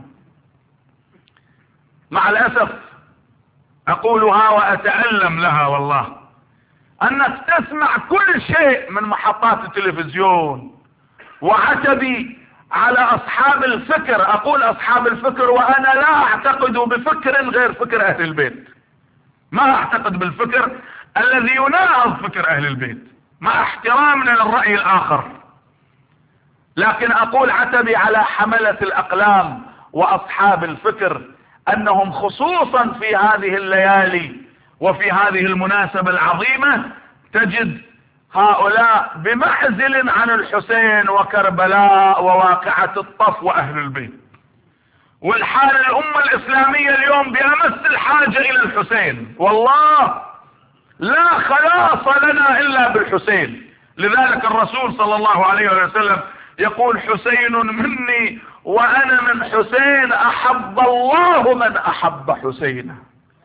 مع الاسف اقولها واتألم لها والله، انك تسمع كل شيء من محطات التلفزيون، وعتبي على اصحاب الفكر. اقول اصحاب الفكر وانا لا اعتقد بفكر غير فكر اهل البيت، ما اعتقد بالفكر الذي يناهض فكر اهل البيت مع احترامنا للرأي الاخر، لكن اقول عتبي على حملة الاقلام واصحاب الفكر، انهم خصوصا في هذه الليالي وفي هذه المناسبة العظيمة تجد هؤلاء بمعزل عن الحسين وكربلاء وواقعة الطف واهل البيت. والحال الامة الاسلامية اليوم بامس الحاجة الى الحسين، والله لا خلاص لنا الا بالحسين. لذلك الرسول صلى الله عليه وسلم يقول حسين مني وانا من حسين، احب الله من احب حسينا.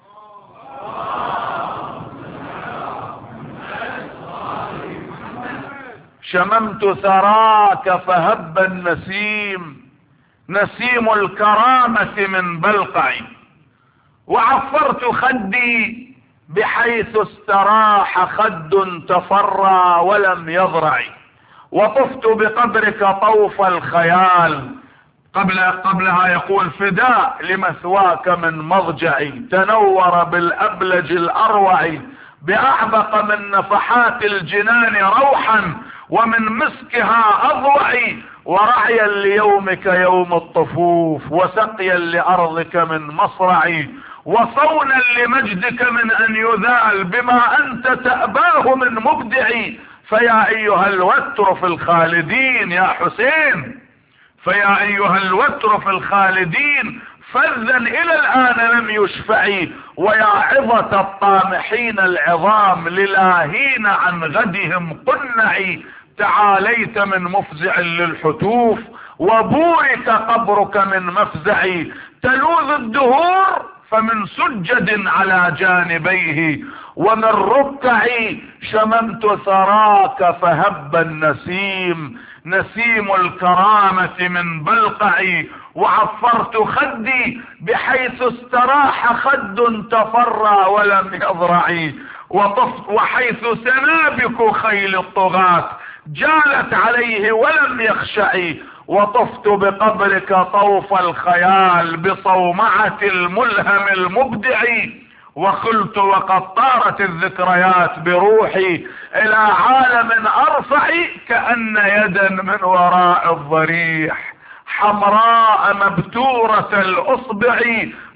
شممت ثراك فهب النسيم، نسيم الكرامة من بلقعي، وعفرت خدي بحيث استراح خد تفرى ولم يضرع، وطفت بقبرك طوف الخيال. قبل قبلها يقول فداء لمثواك من مضجعي، تنور بالأبلج الأروع، بأعبق من نفحات الجنان روحا، ومن مسكها أضوعي، ورعيا ليومك يوم الطفوف، وسقيا لأرضك من مصرعي، وصونا لمجدك من أن يذال بما أنت تأباه من مبدعي. فيا أيها الوتر في الخالدين يا حسين، فيا أيها الوتر في الخالدين، فذا إلى الآن لم يشفعي، ويا عظة الطامحين العظام، للاهين عن غدهم قنعي، تعاليت من مفزع للحتوف، وبورك قبرك من مفزعي، تلوذ الدهور فمن سجد على جانبيه، ومن ركعي شممت ثراك فهب النسيم، نسيم الكرامة من بلقعي، وعفرت خدي بحيث استراح خد تفرى ولم يضرعي، وطفت وحيث سنابك خيل الطغاة جالت عليه ولم يخشعي، وطفت بقبرك طوف الخيال بصومعة الملهم المبدع، وخلت وقد طارت الذكريات بروحي الى عالم ارفع، كأن يدا من وراء الضريح حمراء مبتورة الاصبع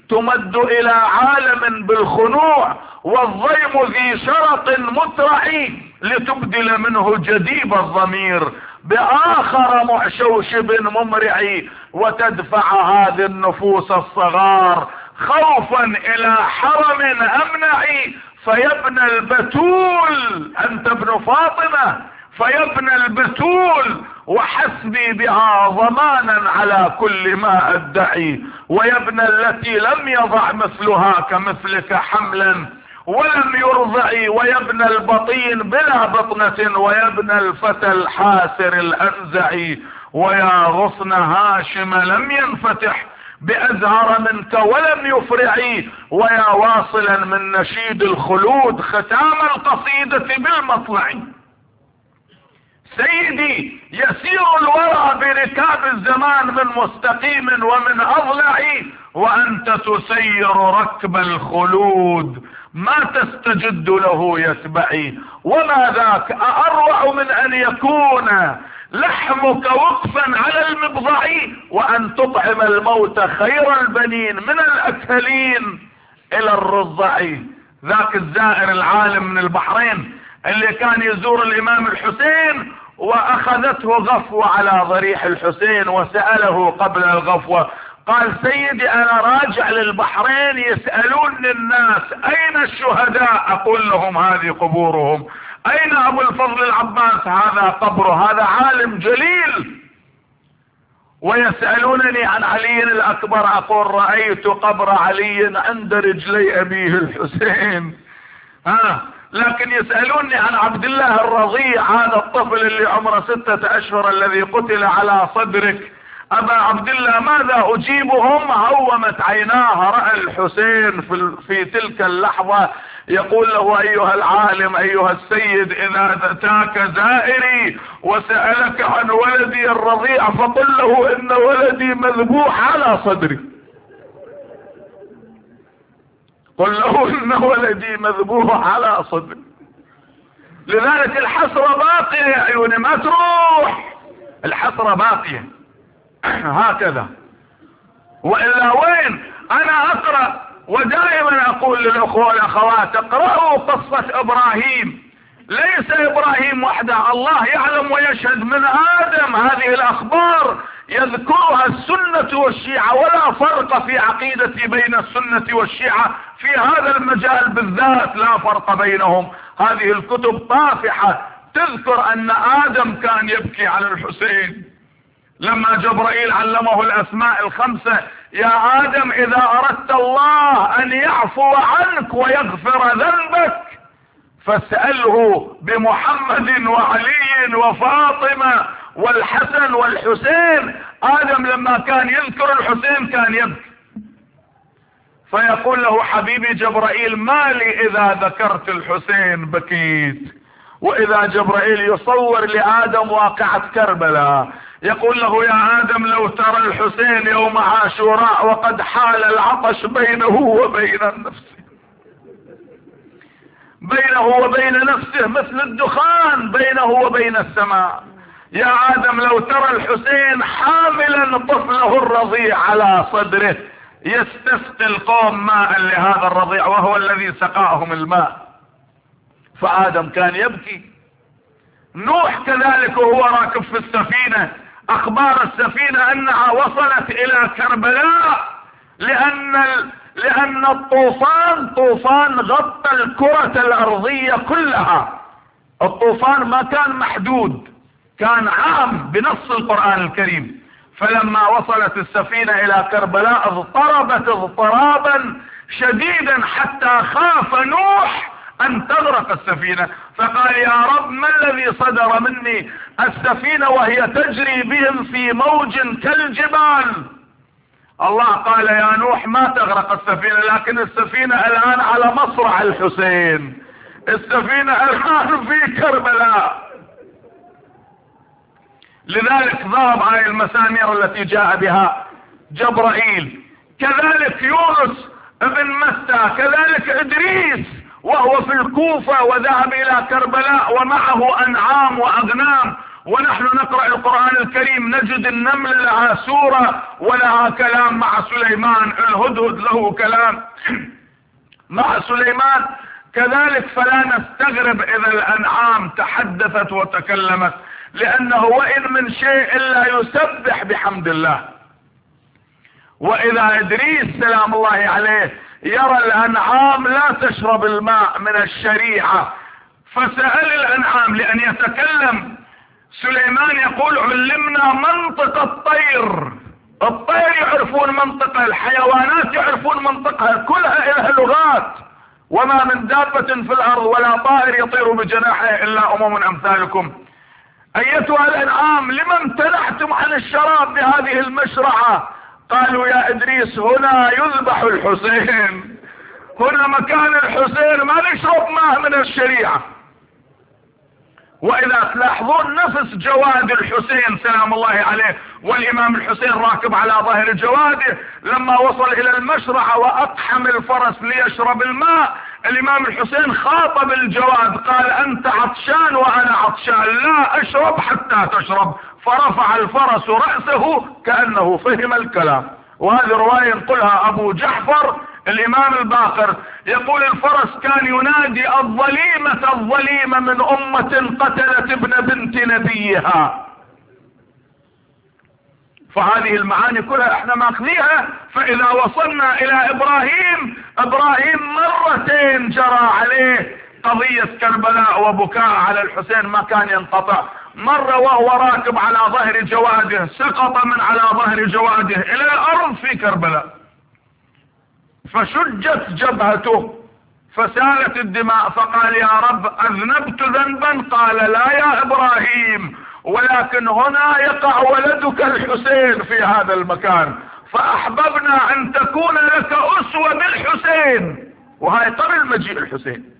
تمد الى عالم بالخنوع، والضيم ذي شرط مترعي لتبدل منه جديب الضمير باخر معشوشب ممرعي، وتدفع هذه النفوس الصغار خوفا الى حرم امنعي. فيا ابن البتول انت ابن فاطمة، فيا ابن البتول وحسبي بها ضمانا على كل ما ادعي، ويا ابن التي لم يضع مثلها كمثلك حملا ولم يرضعي، ويا ابن البطين بلا بطنة، ويا ابن الفتى الحاسر الانزعي، ويا غصن هاشم لم ينفتح بازهر منك ولم يفرعي، ويا واصلا من نشيد الخلود ختام القصيدة بالمطلع. سيدي يسير الورى بركاب الزمان من مستقيم ومن اضلع، وانت تسير ركب الخلود ما تستجد له يتبعي. وما ذاك اروع من ان يكون لحمك وقفا على المبضع، وان تطعم الموت خير البنين من الاكلين الى الرضع. ذاك الزائر العالم من البحرين اللي كان يزور الامام الحسين واخذته غفوة على ضريح الحسين، وسأله قبل الغفوة قال سيدي انا راجع للبحرين يسألون الناس اين الشهداء، اقول لهم هذه قبورهم، اين ابو الفضل العباس، هذا قبره، هذا عالم جليل، ويسألونني عن علي الاكبر، اقول رأيت قبر علي عند رجلي ابيه الحسين. ها لكن يسألوني عن عبد الله الرضيع، هذا الطفل اللي عمره ستة اشهر الذي قتل على صدرك، ابا عبد الله ماذا اجيبهم؟ هومت عيناه، رأى الحسين في, في تلك اللحظة يقول له ايها العالم ايها السيد اذا اتاك زائري وسألك عن ولدي الرضيع فقل له ان ولدي مذبوح على صدري، قل له ان ولدي مذبوح على صدري. لذلك الحسرة باقية يا عيوني ما تروح، الحسرة باقية هكذا. والا وين؟ انا اقرأ ودائما اقول للاخوة والاخوات اقرأوا قصة ابراهيم، ليس ابراهيم وحده، الله يعلم ويشهد من ادم هذه الاخبار يذكرها السنة والشيعة، ولا فرق في عقيدتي بين السنة والشيعة في هذا المجال بالذات، لا فرق بينهم. هذه الكتب طافحة تذكر ان ادم كان يبكي على الحسين لما جبرائيل علمه الاسماء الخمسة، يا ادم اذا اردت الله ان يعفو عنك ويغفر ذنبك فاسأله بمحمد وعلي وفاطمة والحسن والحسين. ادم لما كان يذكر الحسين كان يبكي، فيقول له حبيبي جبرائيل ما لي اذا ذكرت الحسين بكيت. واذا جبرائيل يصور لادم واقعة كربلاء يقول له يا ادم لو ترى الحسين يوم عاشوراء وقد حال العطش بينه وبين النفس، بينه وبين نفسه مثل الدخان بينه وبين السماء. يا ادم لو ترى الحسين حاملا طفله الرضيع على صدره يستسقي القوم ماء لهذا الرضيع وهو الذي سقاهم الماء. فادم كان يبكي. نوح كذلك وهو راكب في السفينة، اخبار السفينة انها وصلت الى كربلاء لان لان الطوفان طوفان غطى الكرة الارضية كلها. الطوفان ما كان محدود، كان عام بنص القرآن الكريم. فلما وصلت السفينة الى كربلاء اضطربت اضطرابا شديدا حتى خاف نوح ان تغرق السفينة، فقال يا رب ما الذي صدر مني؟ السفينة وهي تجري بهم في موج كالجبال. الله قال يا نوح ما تغرق السفينة، لكن السفينة الان على مصرع الحسين، السفينة الان في كربلاء. لذلك ضرب على المسامير التي جاء بها جبرائيل. كذلك يونس ابن متى، كذلك ادريس وهو في الكوفة وذهب الى كربلاء ومعه انعام واغنام، ونحن نقرأ القرآن الكريم نجد النمل لها سورة ولها كلام مع سليمان، الهدهد له كلام مع سليمان كذلك. فلا نستغرب إذا الأنعام تحدثت وتكلمت، لأنه وإن من شيء إلا يسبح بحمد الله. وإذا إدريس سلام الله عليه يرى الأنعام لا تشرب الماء من الشريعة فسأل الأنعام لأن يتكلم، سليمان يقول علمنا منطق الطير، الطير يعرفون منطقها، الحيوانات يعرفون منطقها، كلها لها لغات. وما من دابة في الأرض ولا طائر يطير بجناحه إلا أمم أمثالكم. أيتها الأنعام لما امتنعتم عن الشراب بهذه المشرعة؟ قالوا يا إدريس هنا يذبح الحسين، هنا مكان الحسين، ما نشرب ماء من الشريعة. وإذا تلاحظون نفس جواد الحسين سلام الله عليه، والإمام الحسين راكب على ظهر جواده، لما وصل إلى المشرعة وأقحم الفرس ليشرب الماء، الإمام الحسين خاطب الجواد قال أنت عطشان وأنا عطشان، لا أشرب حتى تشرب، فرفع الفرس رأسه كأنه فهم الكلام. وهذه رواية ينقلها أبو جعفر الإمام الباقر، يقول الفرس كان ينادي الظليمة الظليمة من أمة قتلت ابن بنت نبيها. فهذه المعاني كلها احنا ماخذيها. فإذا وصلنا إلى إبراهيم، إبراهيم مرتين جرى عليه قضية كربلاء وبكاء على الحسين ما كان ينقطع. مرة وهو راكب على ظهر جواده سقط من على ظهر جواده إلى الأرض في كربلاء، فشجت جبهته فسالت الدماء، فقال يا رب أذنبت ذنبا؟ قال لا يا إبراهيم، ولكن هنا يقع ولدك الحسين في هذا المكان، فأحببنا أن تكون لك أسوة بالحسين. وهي قبل مجيء الحسين.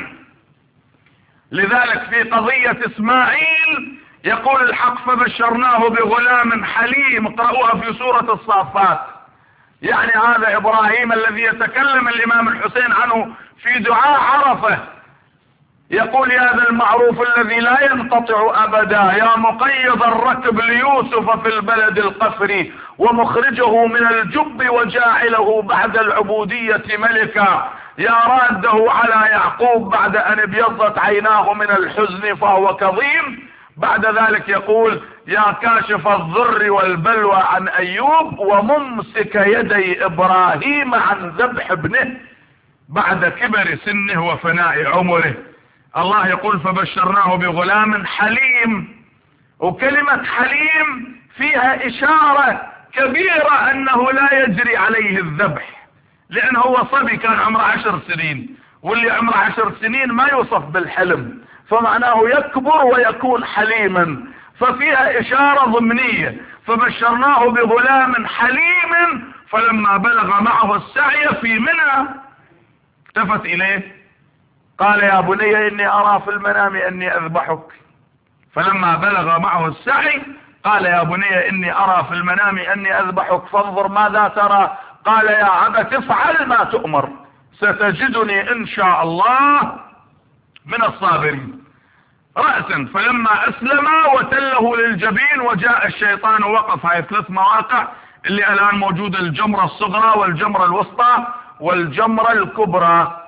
لذلك في قضية إسماعيل يقول الحق فبشرناه بغلام حليم، اقرأوها في سورة الصافات. يعني هذا إبراهيم الذي يتكلم الإمام الحسين عنه في دعاء عرفة، يقول يا ذا المعروف الذي لا ينقطع أبدا، يا مقيض الركب ليوسف في البلد القفري، ومخرجه من الجب وجاعله بعد العبودية ملكا، يا راده على يعقوب بعد أن ابيضت عيناه من الحزن فهو كظيم. بعد ذلك يقول يا كاشف الضر والبلوى عن أيوب، وممسك يدي إبراهيم عن ذبح ابنه بعد كبر سنه وفناء عمره. الله يقول فبشرناه بغلام حليم، وكلمة حليم فيها إشارة كبيرة أنه لا يجري عليه الذبح، لأنه هو صبي كان عمره عشر سنين، واللي عمره عشر سنين ما يوصف بالحلم، فمعناه يكبر ويكون حليما، ففيها إشارة ضمنية. فبشرناه بغلام حليم فلما بلغ معه السعي في منى التفت إليه قال يا بني إني أرى في المنام أني أذبحك. فلما بلغ معه السعي قال يا بني إني أرى في المنام أني أذبحك فانظر ماذا ترى. قال يا أبت افعل ما تؤمر ستجدني إن شاء الله من الصابرين. رأسا فلما أسلم وتله للجبين وجاء الشيطان وقف. هاي ثلاث مواقع اللي الآن موجودة، الجمرة الصغرى والجمرة الوسطى والجمرة الكبرى.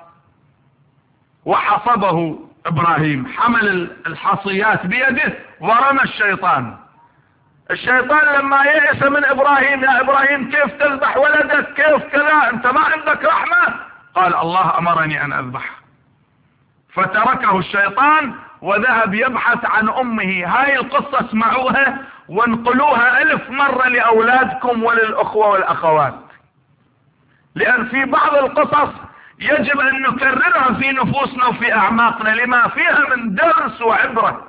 وحصبه إبراهيم، حمل الحصيات بيده ورمى الشيطان. الشيطان لما يئس من إبراهيم، يا إبراهيم كيف تذبح ولدك، كيف كذا، أنت ما عندك رحمة؟ قال الله أمرني أن أذبح. فتركه الشيطان وذهب يبحث عن أمه. هاي القصة اسمعوها وانقلوها ألف مرة لأولادكم وللأخوة والأخوات، لأن في بعض القصص يجب أن نكررها في نفوسنا وفي أعماقنا لما فيها من درس وعبرة.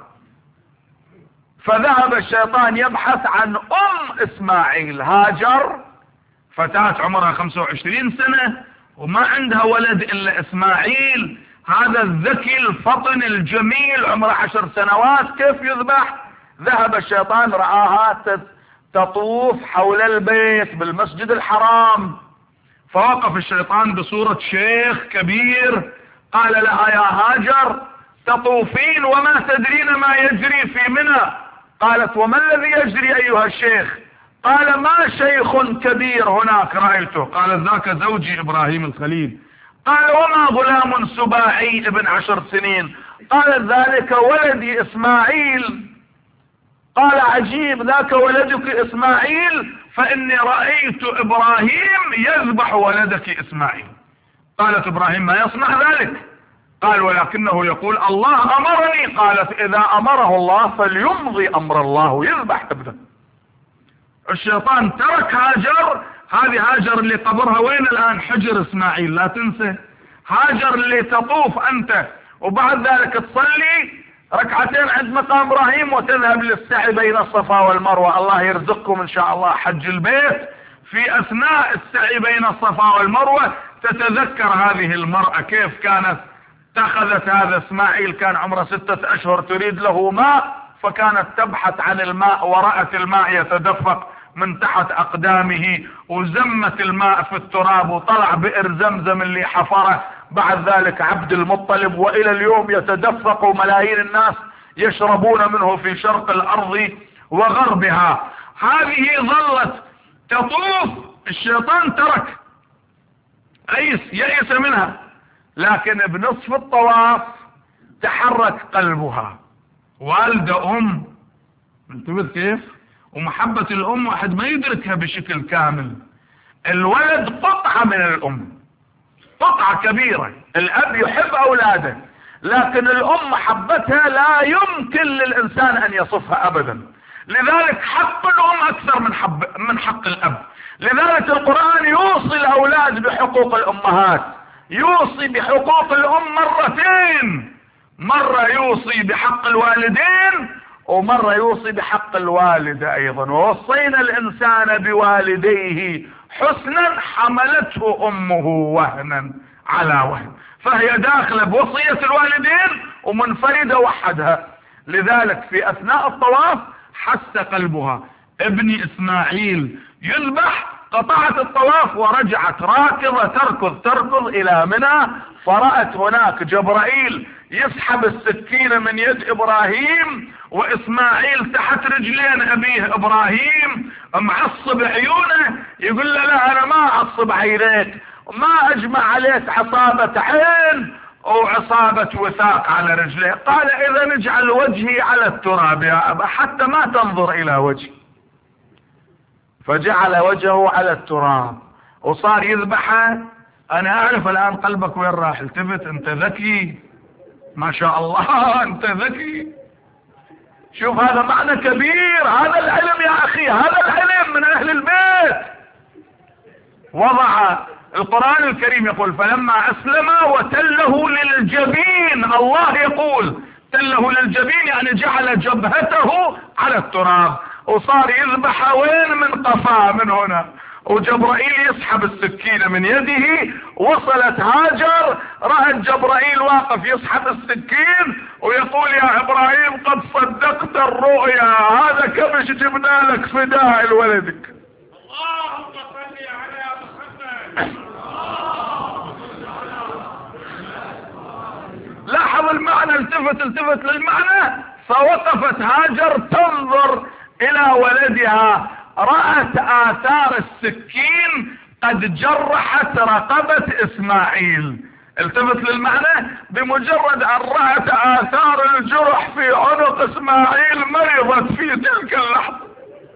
فذهب الشيطان يبحث عن أم إسماعيل، هاجر، فتاة عمرها خمسة وعشرين سنة وما عندها ولد إلا إسماعيل، هذا الذكي الفطن الجميل عمره عشر سنوات، كيف يذبح؟ ذهب الشيطان رآها تطوف حول البيت بالمسجد الحرام، فوقف الشيطان بصورة شيخ كبير قال لها يا هاجر تطوفين وما تدرين ما يجري في منى، قالت وما الذي يجري ايها الشيخ؟ قال ما شيخ كبير هناك رأيته. قال ذاك زوجي ابراهيم الخليل. قال وما غلام سباعي ابن عشر سنين؟ قال ذلك ولدي اسماعيل. قال عجيب، ذاك ولدك اسماعيل؟ فاني رأيت ابراهيم يذبح ولدك اسماعيل. قالت ابراهيم ما يصنع ذلك؟ قال ولكنه يقول الله امرني. قالت اذا امره الله فليمضي امر الله ويذبح ابنه. الشيطان ترك هاجر. هذه هاجر اللي قبرها وين الان؟ حجر اسماعيل، لا تنسى. هاجر اللي تطوف انت وبعد ذلك تصلي ركعتين عند مقام ابراهيم وتذهب للسعي بين الصفا والمروة. الله يرزقكم ان شاء الله حج البيت. في اثناء السعي بين الصفا والمروة تتذكر هذه المرأة كيف كانت اتخذت هذا اسماعيل، كان عمره ستة اشهر، تريد له ماء، فكانت تبحث عن الماء ورأت الماء يتدفق من تحت اقدامه، وزمت الماء في التراب وطلع بئر زمزم اللي حفره بعد ذلك عبد المطلب، والى اليوم يتدفق ملايين الناس يشربون منه في شرق الارض وغربها. هذه ظلت تطوف، الشيطان ترك، ايس يئس منها، لكن بنصف الطواف تحرك قلبها. والدة ام، انتبه كيف؟ ومحبة الام واحد ما يدركها بشكل كامل. الولد قطعة من الام، قطعة كبيرة. الاب يحب اولاده، لكن الام محبتها لا يمكن للانسان ان يصفها ابدا. لذلك حق الام اكثر من حب من حق الاب. لذلك القرآن يوصي الاولاد بحقوق الامهات، يوصي بحقوق الام مرتين، مرة يوصي بحق الوالدين ومرة يوصي بحق الوالدة ايضا. ووصينا الانسان بوالديه حسنا حملته امه وهنا على وهن، فهي داخلة بوصية الوالدين ومنفردة وحدها. لذلك في اثناء الطواف حس قلبها ابني اسماعيل يذبح، قطعت الطواف ورجعت راكضة تركض تركض الى منى، فرأت هناك جبرائيل يسحب السكينة من يد ابراهيم، واسماعيل تحت رجلين ابيه ابراهيم معصب عيونه. يقول له لا انا ما اعصب عينيك، ما اجمع عليك عصابة عين وعصابة وثاق على رجليه. قال اذا نجعل وجهي على التراب يا ابا حتى ما تنظر الى وجهي. فجعل وجهه على التراب وصار يذبحه. انا اعرف الان قلبك وين راح. التفت، انت ذكي ما شاء الله، انت ذكي. شوف هذا معنى كبير، هذا العلم يا اخي، هذا العلم من اهل البيت. وضع القرآن الكريم يقول فلما اسلم وتله للجبين، الله يقول تله للجبين يعني جعل جبهته على التراب، وصار يذبح وين؟ من قفاه من هنا، وجبرائيل يسحب السكينة من يده. وصلت هاجر رأت جبرائيل واقف يسحب السكين ويقول يا ابراهيم قد صدقت الرؤيا، هذا كبش جبنا لك فداء لولدك. اللهم صل على محمد. لاحظ المعنى، التفت التفت للمعنى. فوقفت هاجر تنظر الى ولدها، رأت آثار السكين قد جرحت رقبة اسماعيل. التفت للمعنى، بمجرد ان رأت آثار الجرح في عنق اسماعيل مرضت في تلك اللحظة،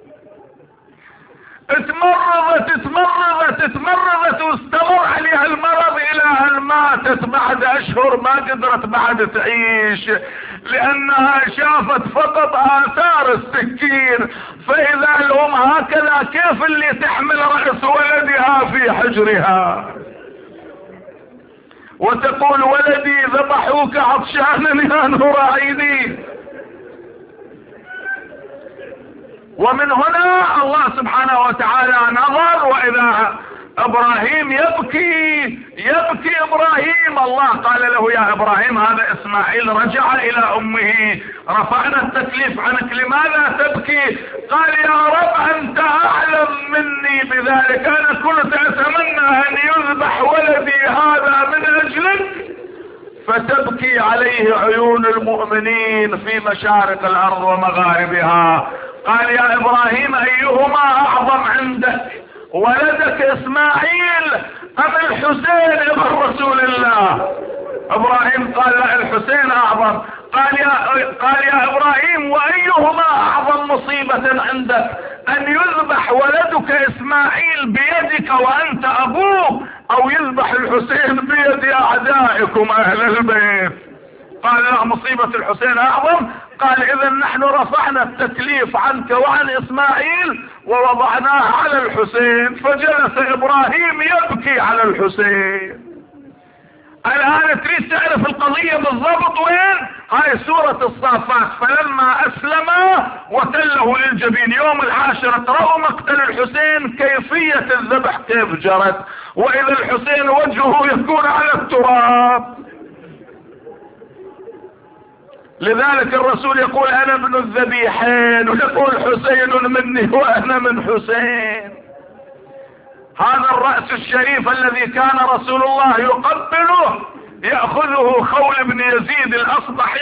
اتمرضت اتمرضت اتمرضت واستمر عليها المرض الى ان ماتت بعد اشهر، ما قدرت بعد تعيش لانها شافت فقط اثار السكين. فاذا الام هكذا كيف اللي تحمل رأس ولدها في حجرها وتقول ولدي ذبحوك عطشانا يا نراعيني. ومن هنا الله سبحانه وتعالى نظر، واذا ابراهيم يبكي يبكي ابراهيم، الله قال له يا ابراهيم هذا اسماعيل رجع الى امه، رفعنا التكليف عنك لماذا تبكي؟ قال يا رب انت اعلم مني بذلك، انا كنت اتمنى ان يذبح ولدي هذا من اجلك، فتبكي عليه عيون المؤمنين في مشارق الارض ومغاربها. قال يا ابراهيم ايهما اعظم عندك، ولدك اسماعيل ام الحسين ابن رسول الله؟ ابراهيم قال لا الحسين اعظم. قال يا قال يا ابراهيم وايهما اعظم مصيبة عندك، ان يذبح ولدك اسماعيل بيدك وانت ابوه، او يذبح الحسين بيد اعدائكم اهل البيت؟ قال لا مصيبة الحسين اعظم. قال اذا نحن رفعنا التكليف عنك وعن اسماعيل ووضعناه على الحسين. فجلس ابراهيم يبكي على الحسين. الان تريد تعرف القضية بالضبط وين؟ هاي سورة الصافات. فلما اسلم وتله للجبين، يوم العاشر تروا مقتل الحسين كيفية الذبح كيف جرت، واذا الحسين وجهه يكون على التراب. لذلك الرسول يقول انا ابن الذبيحين، ويقول حسين مني وانا من حسين. هذا الرأس الشريف الذي كان رسول الله يقبله يأخذه خول بن يزيد الأصبحي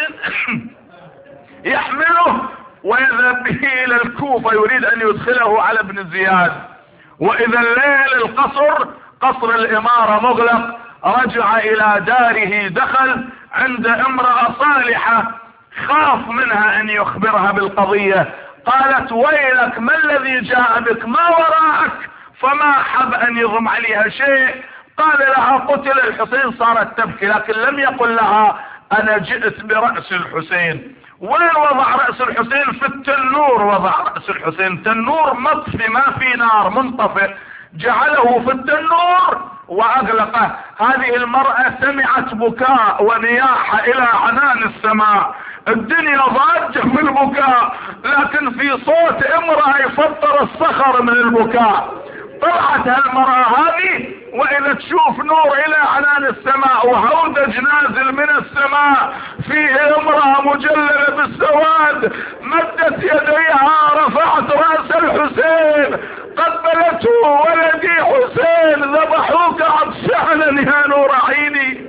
يحمله ويذهب به الى الكوفة، يريد ان يدخله على ابن زياد. واذا الليل القصر قصر الامارة مغلق، رجع الى داره، دخل عند امرأة صالحة خاف منها ان يخبرها بالقضية. قالت ويلك ما الذي جاء بك، ما وراءك؟ فما حب ان يضم عليها شيء. قال لها قتل الحسين. صارت تبكي، لكن لم يقل لها انا جئت برأس الحسين. وين وضع رأس الحسين؟ في التنور وضع رأس الحسين. تنور مطفي ما في نار، منطفئ، جعله في التنور واغلقه. هذه المرأة سمعت بكاء ونياحة الى عنان السماء، الدنيا ضاجة في البكاء، لكن في صوت امرأة يفطر الصخر من البكاء. طلعت هالمرأة هذه واذا تشوف نور الى عنان السماء وهودج نازل من السماء فيه امرأة مجللة بالسواد، مدت يديها رفعت رأس الحسين قبلته. ولدي حسين ذبحوك عطشانا يا نور عيني.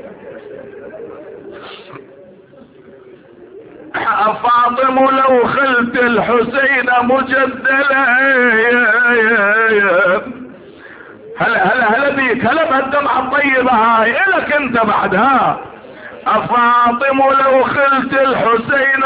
فاطم لو خلت الحسين مجدلا هلا هلا هلا بيك، هلا بهالدمعة الطيبة هاي الك انت بعدها. فاطم لو خلت الحسين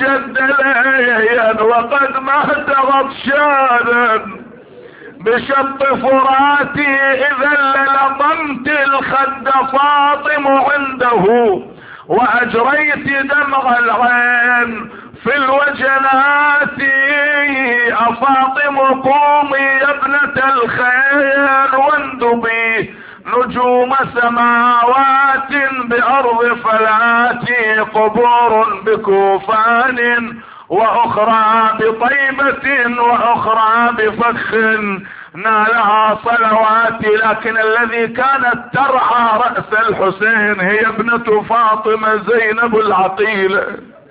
مجدلا وقد مات غطشانا بشط فراتي اذا للطمت الخد فاطم عنده واجريت دمع العين في الوجنات. افاطم قومي يا ابنة الخير واندبي نجوم سماوات بارض فلاتي، قبور بكوفان واخرى بطيبة واخرى بفخ نالها صلواتي. لكن الذي كانت ترعى رأس الحسين هي ابنة فاطمة زينب العقيلة،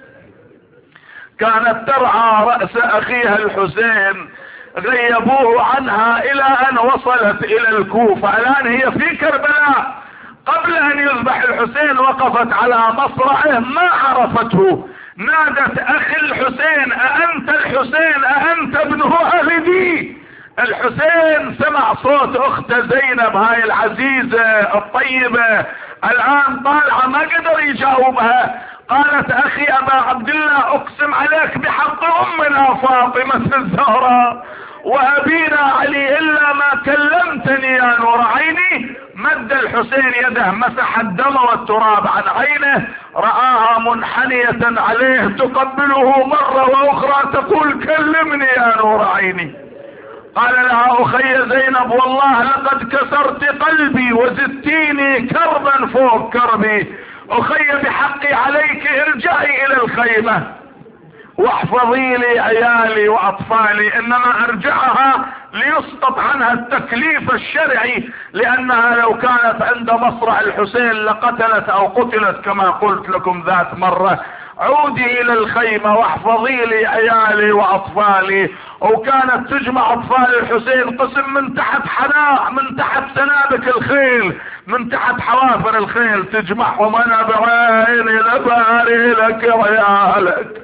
كانت ترعى رأس اخيها الحسين. غيبوه عنها الى ان وصلت الى الكوفة. الان هي في كربلاء. قبل ان يذبح الحسين وقفت على مصرعه ما عرفته، نادت اخي الحسين اانت الحسين اانت ابن والدي؟ الحسين سمع صوت اخته زينب هاي العزيزة الطيبة الان طالعة، ما قدر يجاوبها. قالت اخي ابا عبد الله اقسم عليك بحق امنا فاطمة الزهراء وابينا علي الا ما كلمتني يا نور عيني. مد الحسين يده مسح الدم والتراب عن عينه، رآها منحنية عليه تقبله مرة واخرى تقول كلمني يا نور عيني. قال لها اخي زينب والله لقد كسرت قلبي وزدتيني كربا فوق كربي. اخي بحقي عليك ارجعي الى الخيمة واحفظي لي عيالي واطفالي، انما ارجعها ليسقط عنها التكليف الشرعي، لانها لو كانت عند مصرع الحسين لقتلت او قتلت كما قلت لكم ذات مرة. عودي الى الخيمة واحفظي لي عيالي واطفالي. وكانت تجمع اطفال الحسين قسم من تحت حناء، من تحت سنابك الخيل، من تحت حوافر الخيل تجمعهم. انا بعيني لباري لك عيالك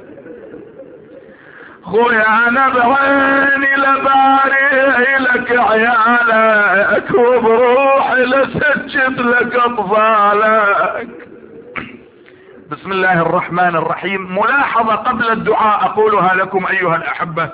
خويا، انا بعيني لباري لك عيالك، وبروحي لسجد لك اطفالك. بسم الله الرحمن الرحيم. ملاحظة قبل الدعاء اقولها لكم ايها الاحبة.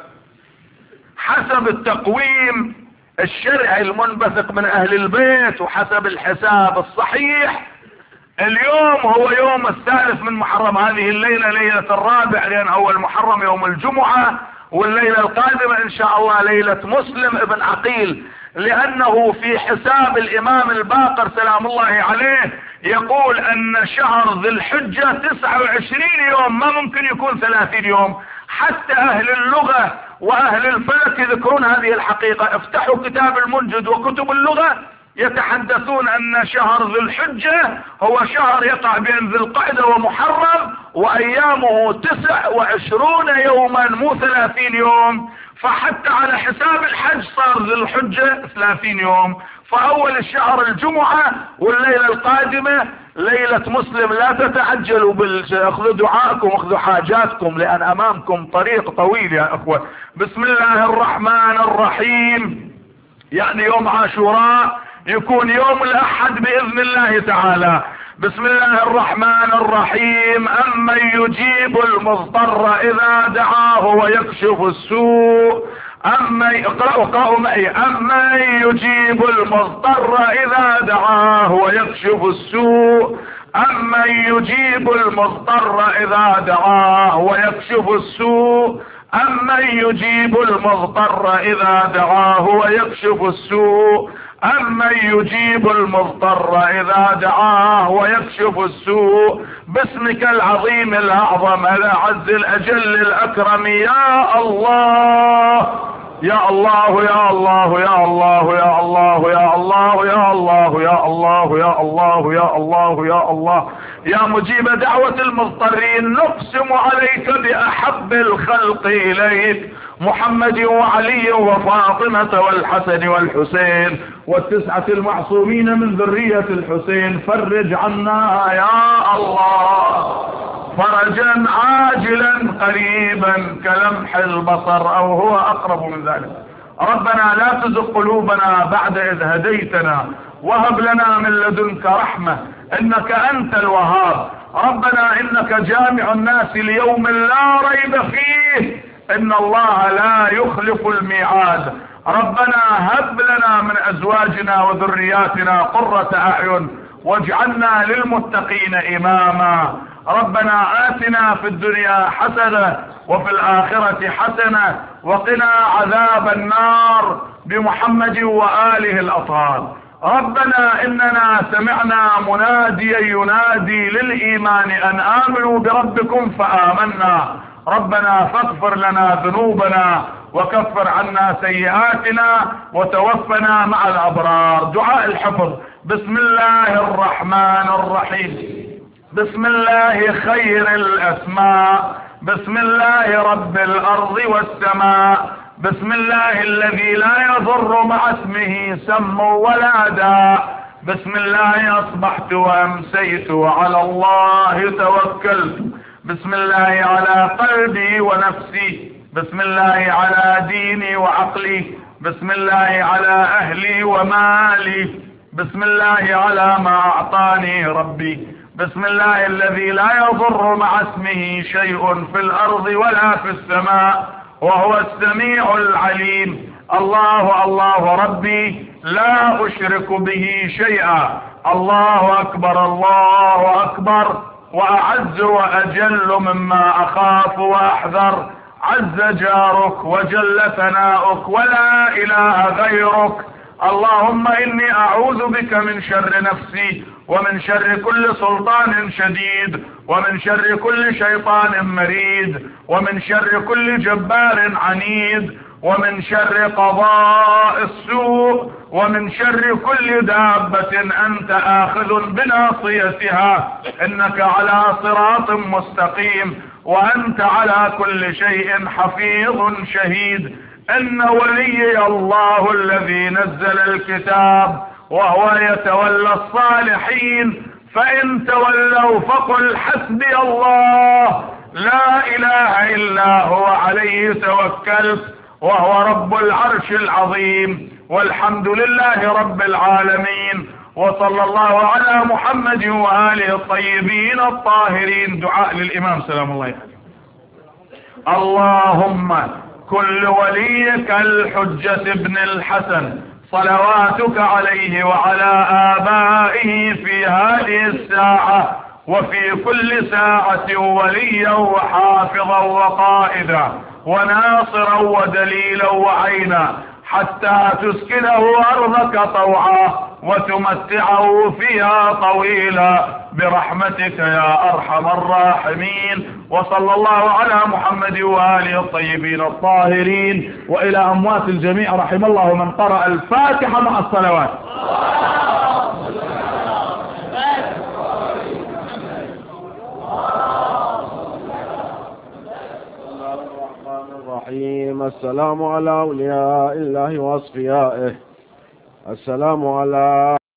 حسب التقويم الشرعي المنبثق من اهل البيت وحسب الحساب الصحيح، اليوم هو يوم الثالث من محرم، هذه الليلة ليلة الرابع، لان اول محرم يوم الجمعة، والليلة القادمة ان شاء الله ليلة مسلم ابن عقيل، لانه في حساب الامام الباقر سلام الله عليه يقول ان شهر ذي الحجة تسعة وعشرين يوم، ما ممكن يكون ثلاثين يوم. حتى اهل اللغة واهل الفلك يذكرون هذه الحقيقة. افتحوا كتاب المنجد وكتب اللغة يتحدثون ان شهر ذي الحجة هو شهر يقع بين ذي القعدة ومحرم، وايامه تسع وعشرون يوما مو ثلاثين يوم. فحتى على حساب الحج صار ذي الحجة ثلاثين يوم. فاول الشهر الجمعة، والليلة القادمة ليلة مسلم. لا تتعجلوا بال اخذوا دعائكم واخذوا حاجاتكم، لان امامكم طريق طويل يا اخوة. بسم الله الرحمن الرحيم. يعني يوم عاشوراء يكون يوم الاحد باذن الله تعالى. بسم الله الرحمن الرحيم. امن يجيب المضطر اذا دعاه ويكشف السوء. امن اقرأوا اقرأوا معي. امن يجيب المضطر اذا دعاه ويكشف السوء. امن يجيب المضطر اذا دعاه ويكشف السوء. امن يجيب المضطر اذا دعاه ويكشف السوء. امن يجيب المضطر اذا دعاه ويكشف السوء. باسمك العظيم الاعظم الاعز الاجل الاكرم يا الله يا الله يا الله يا الله يا الله يا الله يا الله يا الله يا الله يا الله يا الله يا مجيب دعوة المضطرين. نقسم عليك بأحب الخلق إليك محمد وعلي وفاطمة والحسن والحسين والتسعة المعصومين من ذرية الحسين. فرج عنا يا الله فرجا عاجلا قريبا كلمح البصر او هو اقرب من ذلك. ربنا لا تزغ قلوبنا بعد اذ هديتنا وهب لنا من لدنك رحمة انك انت الوهاب. ربنا انك جامع الناس ليوم لا ريب فيه ان الله لا يخلف الميعاد. ربنا هب لنا من ازواجنا وذرياتنا قرة اعين واجعلنا للمتقين اماما. ربنا آتنا في الدنيا حسنة وفي الآخرة حسنة وقنا عذاب النار بمحمد وآله الأطهار. ربنا إننا سمعنا مناديا ينادي للإيمان أن آمنوا بربكم فآمنا. ربنا فاغفر لنا ذنوبنا وكفر عنا سيئاتنا وتوفنا مع الأبرار. دعاء الحفظ. بسم الله الرحمن الرحيم. بسم الله خير الأسماء. بسم الله رب الأرض والسماء. بسم الله الذي لا يضر مع اسمه سم ولا داء. بسم الله أصبحت وأمسيت وعلى الله توكلت. بسم الله على قلبي ونفسي. بسم الله على ديني وعقلي. بسم الله على أهلي ومالي. بسم الله على ما أعطاني ربي. بسم الله الذي لا يضر مع اسمه شيء في الأرض ولا في السماء وهو السميع العليم. الله الله ربي لا أشرك به شيئا. الله أكبر الله أكبر وأعز وأجل مما أخاف وأحذر. عز جارك وجل ثناؤك ولا إله غيرك. اللهم إني أعوذ بك من شر نفسي ومن شر كل سلطان شديد ومن شر كل شيطان مريد ومن شر كل جبار عنيد ومن شر قضاء السوء، ومن شر كل دابة أنت آخذ بناصيتها، إنك على صراط مستقيم، وأنت على كل شيء حفيظ شهيد. إن وليي الله الذي نزل الكتاب وهو يتولى الصالحين، فإن تولوا فقل حسبي الله لا إله إلا هو عليه توكلت وهو رب العرش العظيم، والحمد لله رب العالمين، وصلى الله على محمد وآله الطيبين الطاهرين. دعاء للإمام سلام الله عليه. اللهم كل وليك الحجة ابن الحسن صلواتك عليه وعلى آبائه في هذه الساعة وفي كل ساعة وليا وحافظا وقائدا وناصرا ودليلا وعينا، حتى تسكنه أرضك طوعا وتمتعه فيها طويلا برحمتك يا أرحم الراحمين. وصلى الله على محمد وآله الطيبين الطاهرين. وإلى أموات الجميع رحم الله من قرأ الفاتحة مع الصلوات. الرحيم. السلام على أولياء الله وأصفيائه. السلام على